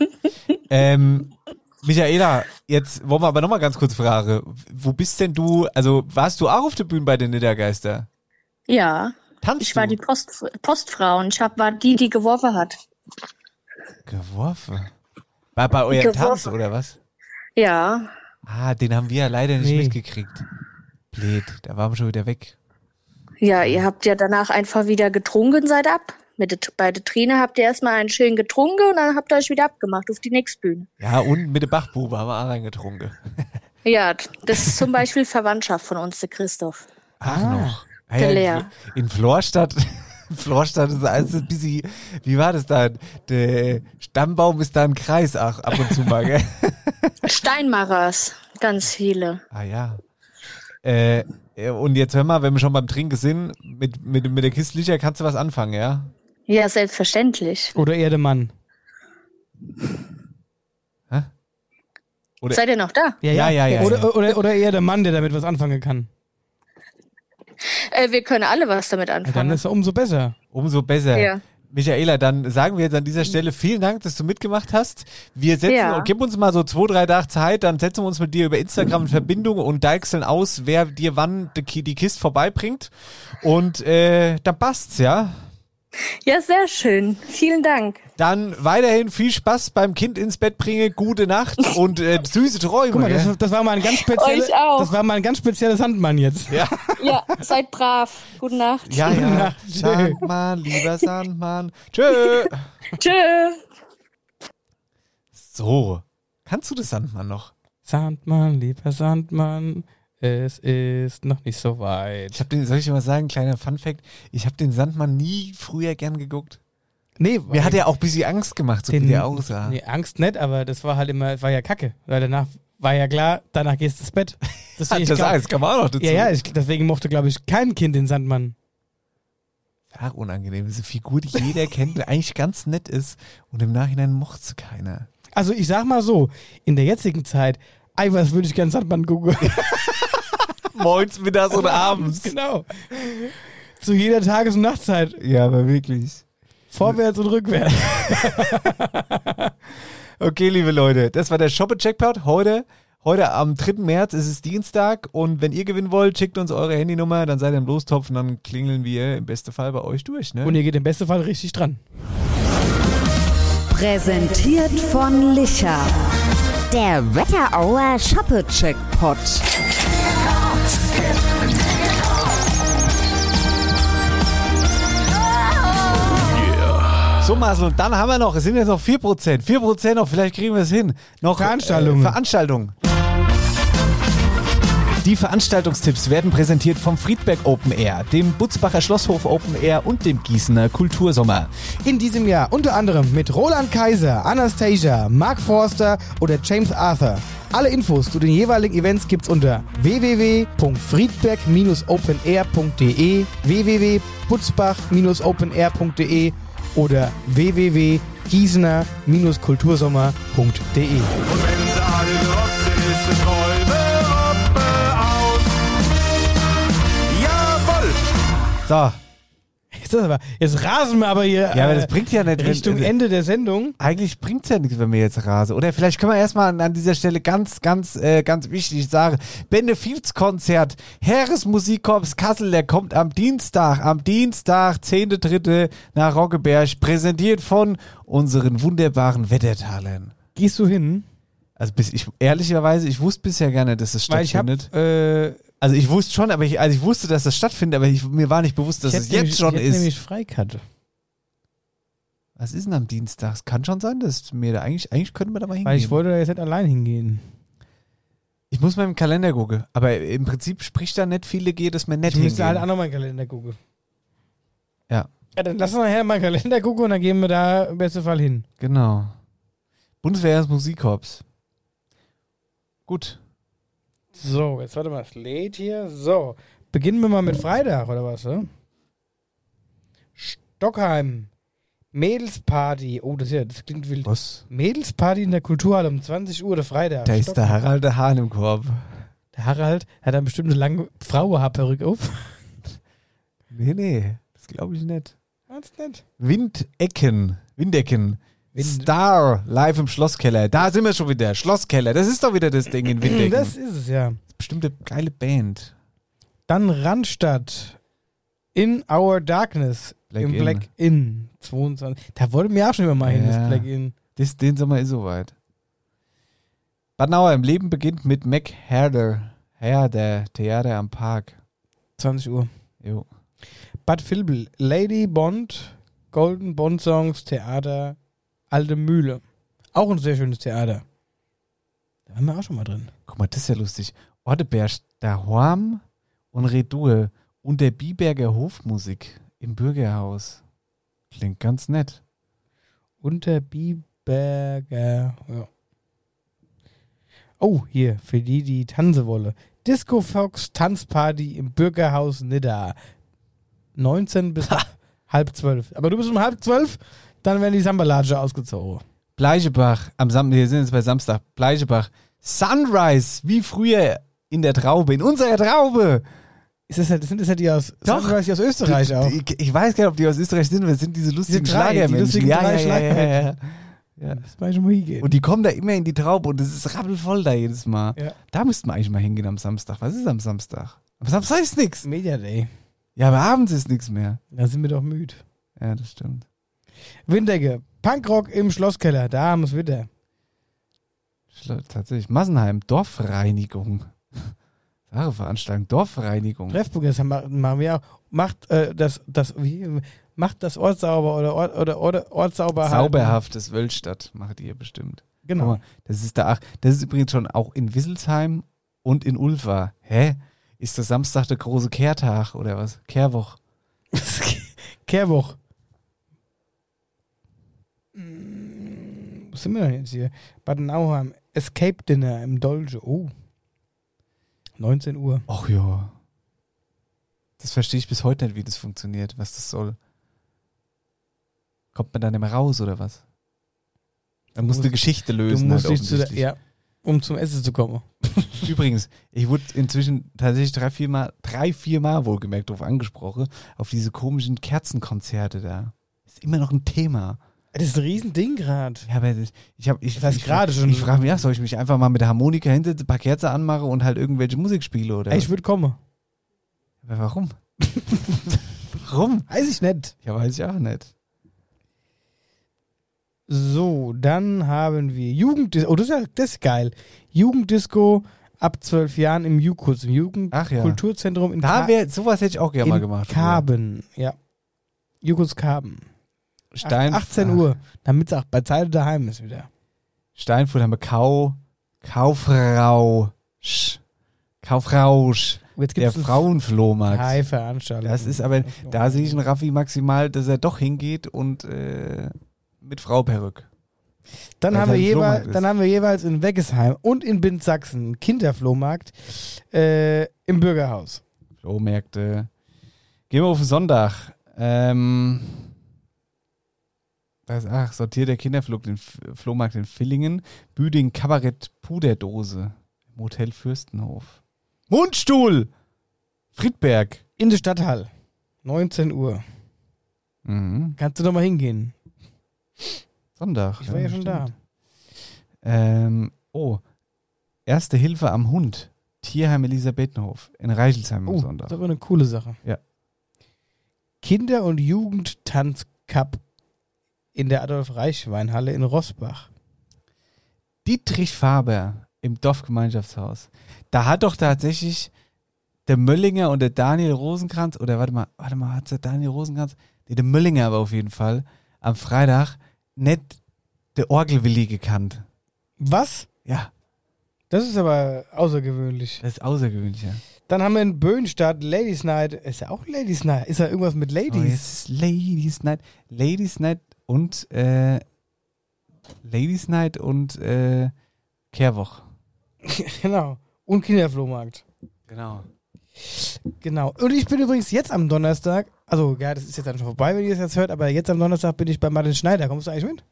Ähm, Michaela, jetzt wollen wir aber nochmal ganz kurz fragen. Wo bist denn du, also warst du auch auf der Bühne bei den Niddergeister? Ja. Tanzt Ich war du? die Post, Postfrau und ich hab, war die, die geworfen hat. Geworfen? War bei eurem Geworfen. Tanz oder was? Ja. Ah, den haben wir ja leider nicht Nee. mitgekriegt. Blöd, da waren wir schon wieder weg. Ja, ihr habt ja danach einfach wieder getrunken, seid ab. Mit der, bei der Trine habt ihr erstmal einen schön getrunken und dann habt ihr euch wieder abgemacht auf die nächste Bühne. Ja, und mit der Bachbube haben wir auch reingetrunken. Ja, das ist zum Beispiel Verwandtschaft von uns, der Christoph. Ach noch. Ah, der ja, Lea. in, in Florstadt, in Florstadt ist alles ein bisschen, wie war das da? Der Stammbaum ist da ein Kreis, ach, ab und zu mal, gell? Steinmachers, ganz viele. Ah ja. Äh, und jetzt hör mal, wenn wir schon beim Trinken sind, mit, mit, mit der Kiste Licher kannst du was anfangen, ja? Ja, selbstverständlich. Oder eher der Mann. Oder- Seid ihr noch da? Ja, Ja, ja, ja, Oder, ja. Oder, oder eher der Mann, der damit was anfangen kann. Äh, wir können alle was damit Ja, anfangen. dann ist es umso besser. Umso besser. Ja. Michaela, dann sagen wir jetzt an dieser Stelle vielen Dank, dass du mitgemacht hast. Wir setzen, Ja. gib uns mal so zwei, drei Tage Zeit, dann setzen wir uns mit dir über Instagram in Verbindung und deichseln aus, wer dir wann die, Ki- die Kiste vorbeibringt. Und äh, dann passt's, ja? Ja, sehr schön. Vielen Dank. Dann weiterhin viel Spaß beim Kind ins Bett bringen, gute Nacht und äh, süße Träume. Guck mal, gell? das, das war mal ein ganz spezielles, Euch auch. das war mal ein ganz spezielles Sandmann jetzt. ja. Ja, seid brav. Gute Nacht. Ja, ja. Nacht. Sandmann, lieber Sandmann. Tschö. Tschö. So. Kannst du das Sandmann noch? Sandmann, lieber Sandmann, es ist noch nicht so weit. Ich habe den, soll ich dir mal sagen, kleiner Funfact, ich habe den Sandmann nie früher gern geguckt. Nee, Mir hat er auch ein bisschen Angst gemacht, so den, wie der aussah. Nee, Angst nicht, aber das war halt immer, war ja Kacke. Weil danach war ja klar, danach gehst du ins Bett. Deswegen, das ich glaub- heißt, kann man auch noch dazu. Ja, ja, ich, deswegen mochte, glaube ich, kein Kind den Sandmann. Ach, unangenehm. Das ist eine Figur, die jeder kennt, die eigentlich ganz nett ist und im Nachhinein mochte sie keiner. Also ich sag mal so, in der jetzigen Zeit, ey, was würde ich gern Sandmann gucken? Morgens, mittags und abends. Genau. Zu jeder Tages- und Nachtzeit. Ja, aber wirklich. Vorwärts und rückwärts. Okay, liebe Leute, das war der Shoppe-Checkpot heute. Heute am dritten März ist es Dienstag und wenn ihr gewinnen wollt, schickt uns eure Handynummer, dann seid ihr im Lostopf und dann klingeln wir im besten Fall bei euch durch. Ne? Und ihr geht im besten Fall richtig dran. Präsentiert von Licher. Der Wetterauer Shoppe-Checkpot. So, Marcel, und dann haben wir noch, es sind jetzt noch vier Prozent. vier Prozent noch, vielleicht kriegen wir es hin. Noch Veranstaltungen. Äh, Veranstaltungen. Die Veranstaltungstipps werden präsentiert vom Friedberg Open Air, dem Butzbacher Schlosshof Open Air und dem Gießener Kultursommer. In diesem Jahr unter anderem mit Roland Kaiser, Anastasia, Mark Forster oder James Arthur. Alle Infos zu den jeweiligen Events gibt's unter w w w punkt friedberg dash open air punkt d e, w w w punkt butzbach dash open air punkt d e oder w w w punkt gießener dash kultursommer punkt d e. Und wenn sie alle gerockt sind, ist es Räume, Roppe aus. Jawohl! So. Jetzt, ist aber, jetzt rasen wir aber hier Ja, aber äh, das bringt ja nicht. Richtung wenn, Ende der Sendung. Eigentlich bringt es ja nichts, wenn wir jetzt rasen. Oder vielleicht können wir erstmal an, an dieser Stelle ganz, ganz, äh, ganz wichtig sagen: Benefizkonzert Heeresmusikkorps Kassel, der kommt am Dienstag, am Dienstag, zehnter dritter nach Roggeberg, präsentiert von unseren wunderbaren Wettertalern. Gehst du hin? Also bis ich, ehrlicherweise, ich wusste bisher gar nicht, dass das Weil ich hab, stattfindet. äh, Also ich wusste schon, aber ich, also ich wusste, dass das stattfindet, aber ich, mir war nicht bewusst, dass ich es hätte jetzt nämlich, schon ich hätte ist. nämlich Freikarte. Was ist denn am Dienstag? Es kann schon sein, dass mir da eigentlich, eigentlich könnten wir da mal hingehen. Weil ich wollte da jetzt nicht allein hingehen. Ich muss mal im Kalender gucken, aber im Prinzip spricht da nicht viele gehen, dass man nicht Ich müsste hingehen. halt auch noch meinen Kalender gucken. Ja, Ja, dann lass uns nachher meinen Kalender gucken und dann gehen wir da im besten Fall hin. genau. Bundeswehr-Musikkorps. Gut. So, jetzt warte mal, es lädt hier. So, beginnen wir mal mit Freitag, oder was? Ne? Stockheim. Mädelsparty. Oh, das, ist ja, das klingt wild. Was? Mädelsparty in der Kulturhalle um zwanzig Uhr, der Freitag. Da ist der Stockheim. Harald der Hahn im Korb. Der Harald hat dann bestimmt eine lange Frauenhaarperücke auf. Nee, nee, das glaube ich nicht. Was nicht? Windecken. Windecken. Wind- Star live im Schlosskeller. Da sind wir schon wieder. Schlosskeller. Das ist doch wieder das Ding in Windecken. Das ist es, ja. Bestimmt eine geile Band. Dann Randstadt. In Our Darkness. Black Im In. Black In. zweiundzwanzig. Da wollten wir auch schon immer mal hin, Ja. das Black In. Das, den Sommer ist soweit. Bad Nauheim, Leben beginnt mit Mac Herder. Herder, Theater am Park. zwanzig Uhr. Jo. Bad Vilbel. Lady Bond. Golden Bond Songs. Theater. Alte Mühle. Auch ein sehr schönes Theater. Da waren wir auch schon mal drin. Guck mal, das ist ja lustig. Orteberg, daheim und Redur und der Biberger Hofmusik im Bürgerhaus. Klingt ganz nett. Unter Biberger. Ja. Oh, hier, für die, die tanzen wollen. Disco Fox Tanzparty im Bürgerhaus Nidda. neunzehn bis halb zwölf. Aber du bist um halb zwölf, dann werden die Sambalage ausgezogen. Bleichebach, am Sam wir sind jetzt bei Samstag. Bleichebach. Sunrise, wie früher in der Traube, in unserer Traube. Ist das, halt, sind das ja die aus, Doch. Sunrise, die aus Österreich Die- auch? die- Ich weiß gar nicht, ob die aus Österreich sind, aber es sind diese lustigen Diese drei, die Schlagermenschen. lustigen ja, drei ja, ja, ja, ja, ja. Schlagermenschen. ja. Das war schon mal hingehen. Und die kommen da immer in die Traube und es ist rappelvoll da jedes Mal. Ja. Da müssten wir eigentlich mal hingehen am Samstag. Was ist am Samstag? Am Samstag ist nix. Media Day. Ja, aber abends ist nichts mehr. Da sind wir doch müde. Ja, das stimmt. Windecke. Punkrock im Schlosskeller. Da haben wir es wieder. Schlo- Tatsächlich. Massenheim, Dorfreinigung. Sache Veranstaltung, Dorfreinigung. Treffpunkt, das machen machen wir auch. Macht äh, das, das, wie, macht das Ort sauber oder Ort, oder, oder Ort sauber halten. Sauberhaftes Wölstadt macht ihr bestimmt. Genau. Guck mal, das ist da, ach, das ist übrigens schon auch in Wisselsheim und in Ulva. Hä? Ist das Samstag der große Kehrtag oder was? Kehrwoch. Kehrwoch. Hm, Wo sind wir denn jetzt hier? Bad Nauheim. Escape Dinner im Dolce. Oh. neunzehn Uhr. Ach ja. Das verstehe ich bis heute nicht, wie das funktioniert, was das soll. Kommt man da nicht mehr raus oder was? Man muss musst- eine Geschichte lösen. Du musst halt dich zu der, offensichtlich. ja, um zum Essen zu kommen. Übrigens, ich wurde inzwischen tatsächlich drei, vier Mal, drei, vier Mal wohlgemerkt darauf angesprochen, auf diese komischen Kerzenkonzerte da. Ist immer noch ein Thema. Das ist ein Riesending gerade. Ja, aber das- ich habe, ich, Das heißt ich, gerade schon- Ich frage mich, ja, soll ich mich einfach mal mit der Harmonika hinter ein paar Kerzen anmachen und halt irgendwelche Musik spiele oder? Ey, ich würde kommen. Aber warum? Warum? Weiß ich nicht. Ja, weiß ich auch nicht. So, dann haben wir Jugenddisco. Oh, das ist, ja, das ist geil. Jugenddisco ab zwölf Jahren im Jukus, im Ach ja. Jugendkulturzentrum in Da Ka- wäre, sowas hätte ich auch gerne in mal gemacht. früher. Karben. Ja. Jukus Karben. Stein, achtzehn Uhr, damit es auch bei Zeit daheim ist wieder. Steinfurt haben wir Kau, Kaufrausch. Kaufrausch. Jetzt Der gibt's einen Frauenflohmarkt. High-Veranstaltung. Das ist aber, da sehe ich einen Raffi maximal, dass er doch hingeht und äh, mit Frau Perück. Dann Weil haben, wir es ein jeweils, Flohmarkt ist. dann haben wir jeweils in Weggesheim und in Bindsachsen einen Kinderflohmarkt äh, im Bürgerhaus. Flohmärkte. Gehen wir auf den Sonntag. Ähm, das, ach, sortiert der Kinderflug den F- Flohmarkt in Villingen. Büding Kabarett Puderdose im Hotel Fürstenhof. Mundstuhl! Friedberg. In der Stadthalle. neunzehn Uhr. Mhm. Kannst du noch mal hingehen? Sonntag. Ich war ja, schon stimmt. Ähm, oh, Erste Hilfe am Hund. Tierheim Elisabethenhof in Reichelsheim da. am Oh, Sonntag. das ist aber eine coole Sache. Ja. Kinder- und Jugendtanzcup in der Adolf-Reichwein-Halle in Rossbach. Dietrich Faber im Dorfgemeinschaftshaus. Da hat doch tatsächlich der Möllinger und der Daniel Rosenkranz, oder warte mal, warte mal, hat der Daniel Rosenkranz, nee, der Möllinger aber auf jeden Fall, am Freitag nicht der Orgelwilli gekannt. Was? Ja, Das ist aber außergewöhnlich. das ist außergewöhnlich, ja. Dann haben wir in Böhnstadt Ladies Night. Ist ja auch Ladies Night. Ist da irgendwas mit Oh, Ladies? jetzt ist Ladies Night. Ladies Night und äh, Ladies Night und äh, Kehrwoch. Genau. Und Kinderflohmarkt. Genau. Genau. Und ich bin übrigens jetzt am Donnerstag, also ja, das ist jetzt dann schon vorbei, wenn ihr das jetzt hört, aber jetzt am Donnerstag bin ich bei Martin Schneider. Kommst du eigentlich mit?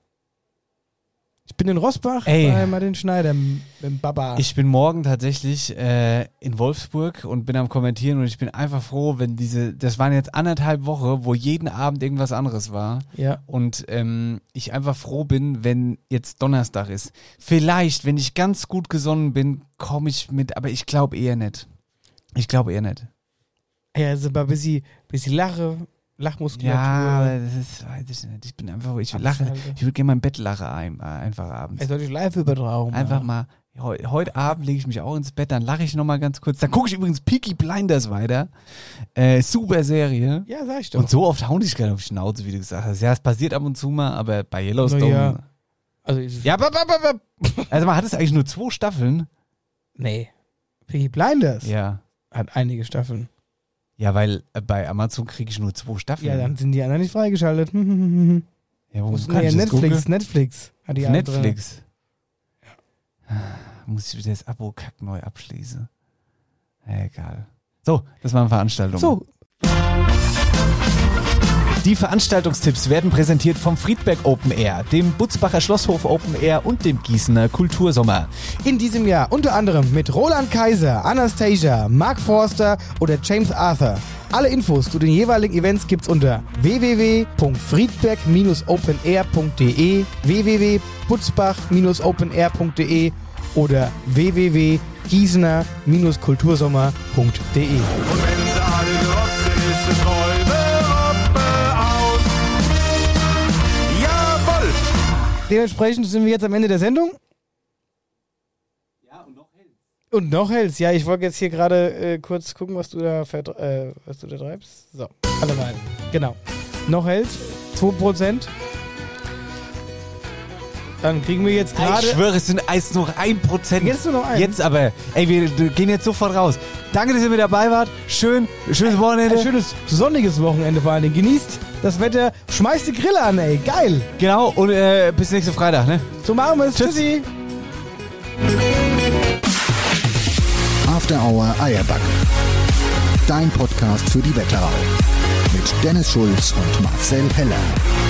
Ich bin in Rosbach Ey. bei Martin Schneider mit dem Baba. Ich bin morgen tatsächlich äh, in Wolfsburg und bin am Kommentieren und ich bin einfach froh, wenn diese, das waren jetzt anderthalb Wochen, wo jeden Abend irgendwas anderes war. Ja. Und ähm, ich einfach froh bin, wenn jetzt Donnerstag ist. Vielleicht, wenn ich ganz gut gesonnen bin, komme ich mit, aber ich glaube eher nicht. Ich glaube eher nicht. Ja, also ein bisschen, bisschen Lache, Lachmuskulatur. Ja, aber das ist, weiß ich nicht. Ich bin einfach, ich will lachen. Abschalten. Ich würde gerne mein Bett lachen ein, äh, einfach abends. Es soll ich live übertragen. Einfach mal, heu, heute Abend lege ich mich auch ins Bett, dann lache ich nochmal ganz kurz. Dann gucke ich übrigens Peaky Blinders weiter. Äh, super Serie. Ja, sag ich doch. Und so oft hauen die sich gerade auf die Schnauze, wie du gesagt hast. Ja, es passiert ab und zu mal, aber bei Yellowstone. Na ja. Also ist es Ja, bap, bap, bap, bap. Also man hat es eigentlich nur zwei Staffeln. Nee. Peaky Blinders Ja. hat einige Staffeln. Ja, weil äh, bei Amazon kriege ich nur zwei Staffeln. Ja, dann sind die anderen nicht freigeschaltet. Ja, wo Muss, kann nee, ich das Netflix, gucken? Netflix hat die Auf andere. Netflix. Muss ich wieder das Abo-Kack neu abschließen. Ja, egal. So, das war eine Veranstaltung. So. Die Veranstaltungstipps werden präsentiert vom Friedberg Open Air, dem Butzbacher Schlosshof Open Air und dem Gießener Kultursommer. In diesem Jahr unter anderem mit Roland Kaiser, Anastasia, Mark Forster oder James Arthur. Alle Infos zu den jeweiligen Events gibt's unter w w w punkt friedberg Bindestrich open air punkt d e, w w w punkt butzbach Bindestrich open air punkt d e oder w w w punkt gießener Bindestrich kultursommer punkt d e. Und wenn sie alle gerobbt sind, ist es Räume, Robbe aus. Jawohl! Dementsprechend sind wir jetzt am Ende der Sendung. Ja, und noch hell's. Und noch hell's. Ja, ich wollte jetzt hier gerade äh, kurz gucken, was du da vert- äh, was du da treibst. So, alle mal. Genau. Noch hell's. zwei Prozent. Dann kriegen wir jetzt gerade... Ich schwöre, es sind es noch ein Prozent. Jetzt nur noch ein. Jetzt aber. Ey, wir gehen jetzt sofort raus. Danke, dass ihr mit dabei wart. Schön, schönes Wochenende. Ein schönes sonniges Wochenende vor allen Dingen. Genießt das Wetter. Schmeißt die Grille an, ey. Geil. Genau, und äh, bis nächsten Freitag, ne? So machen wir es. Tschüss. Tschüssi. After Hour Eierbacke. Dein Podcast für die Wetterau. Mit Dennis Schulz und Marcel Heller.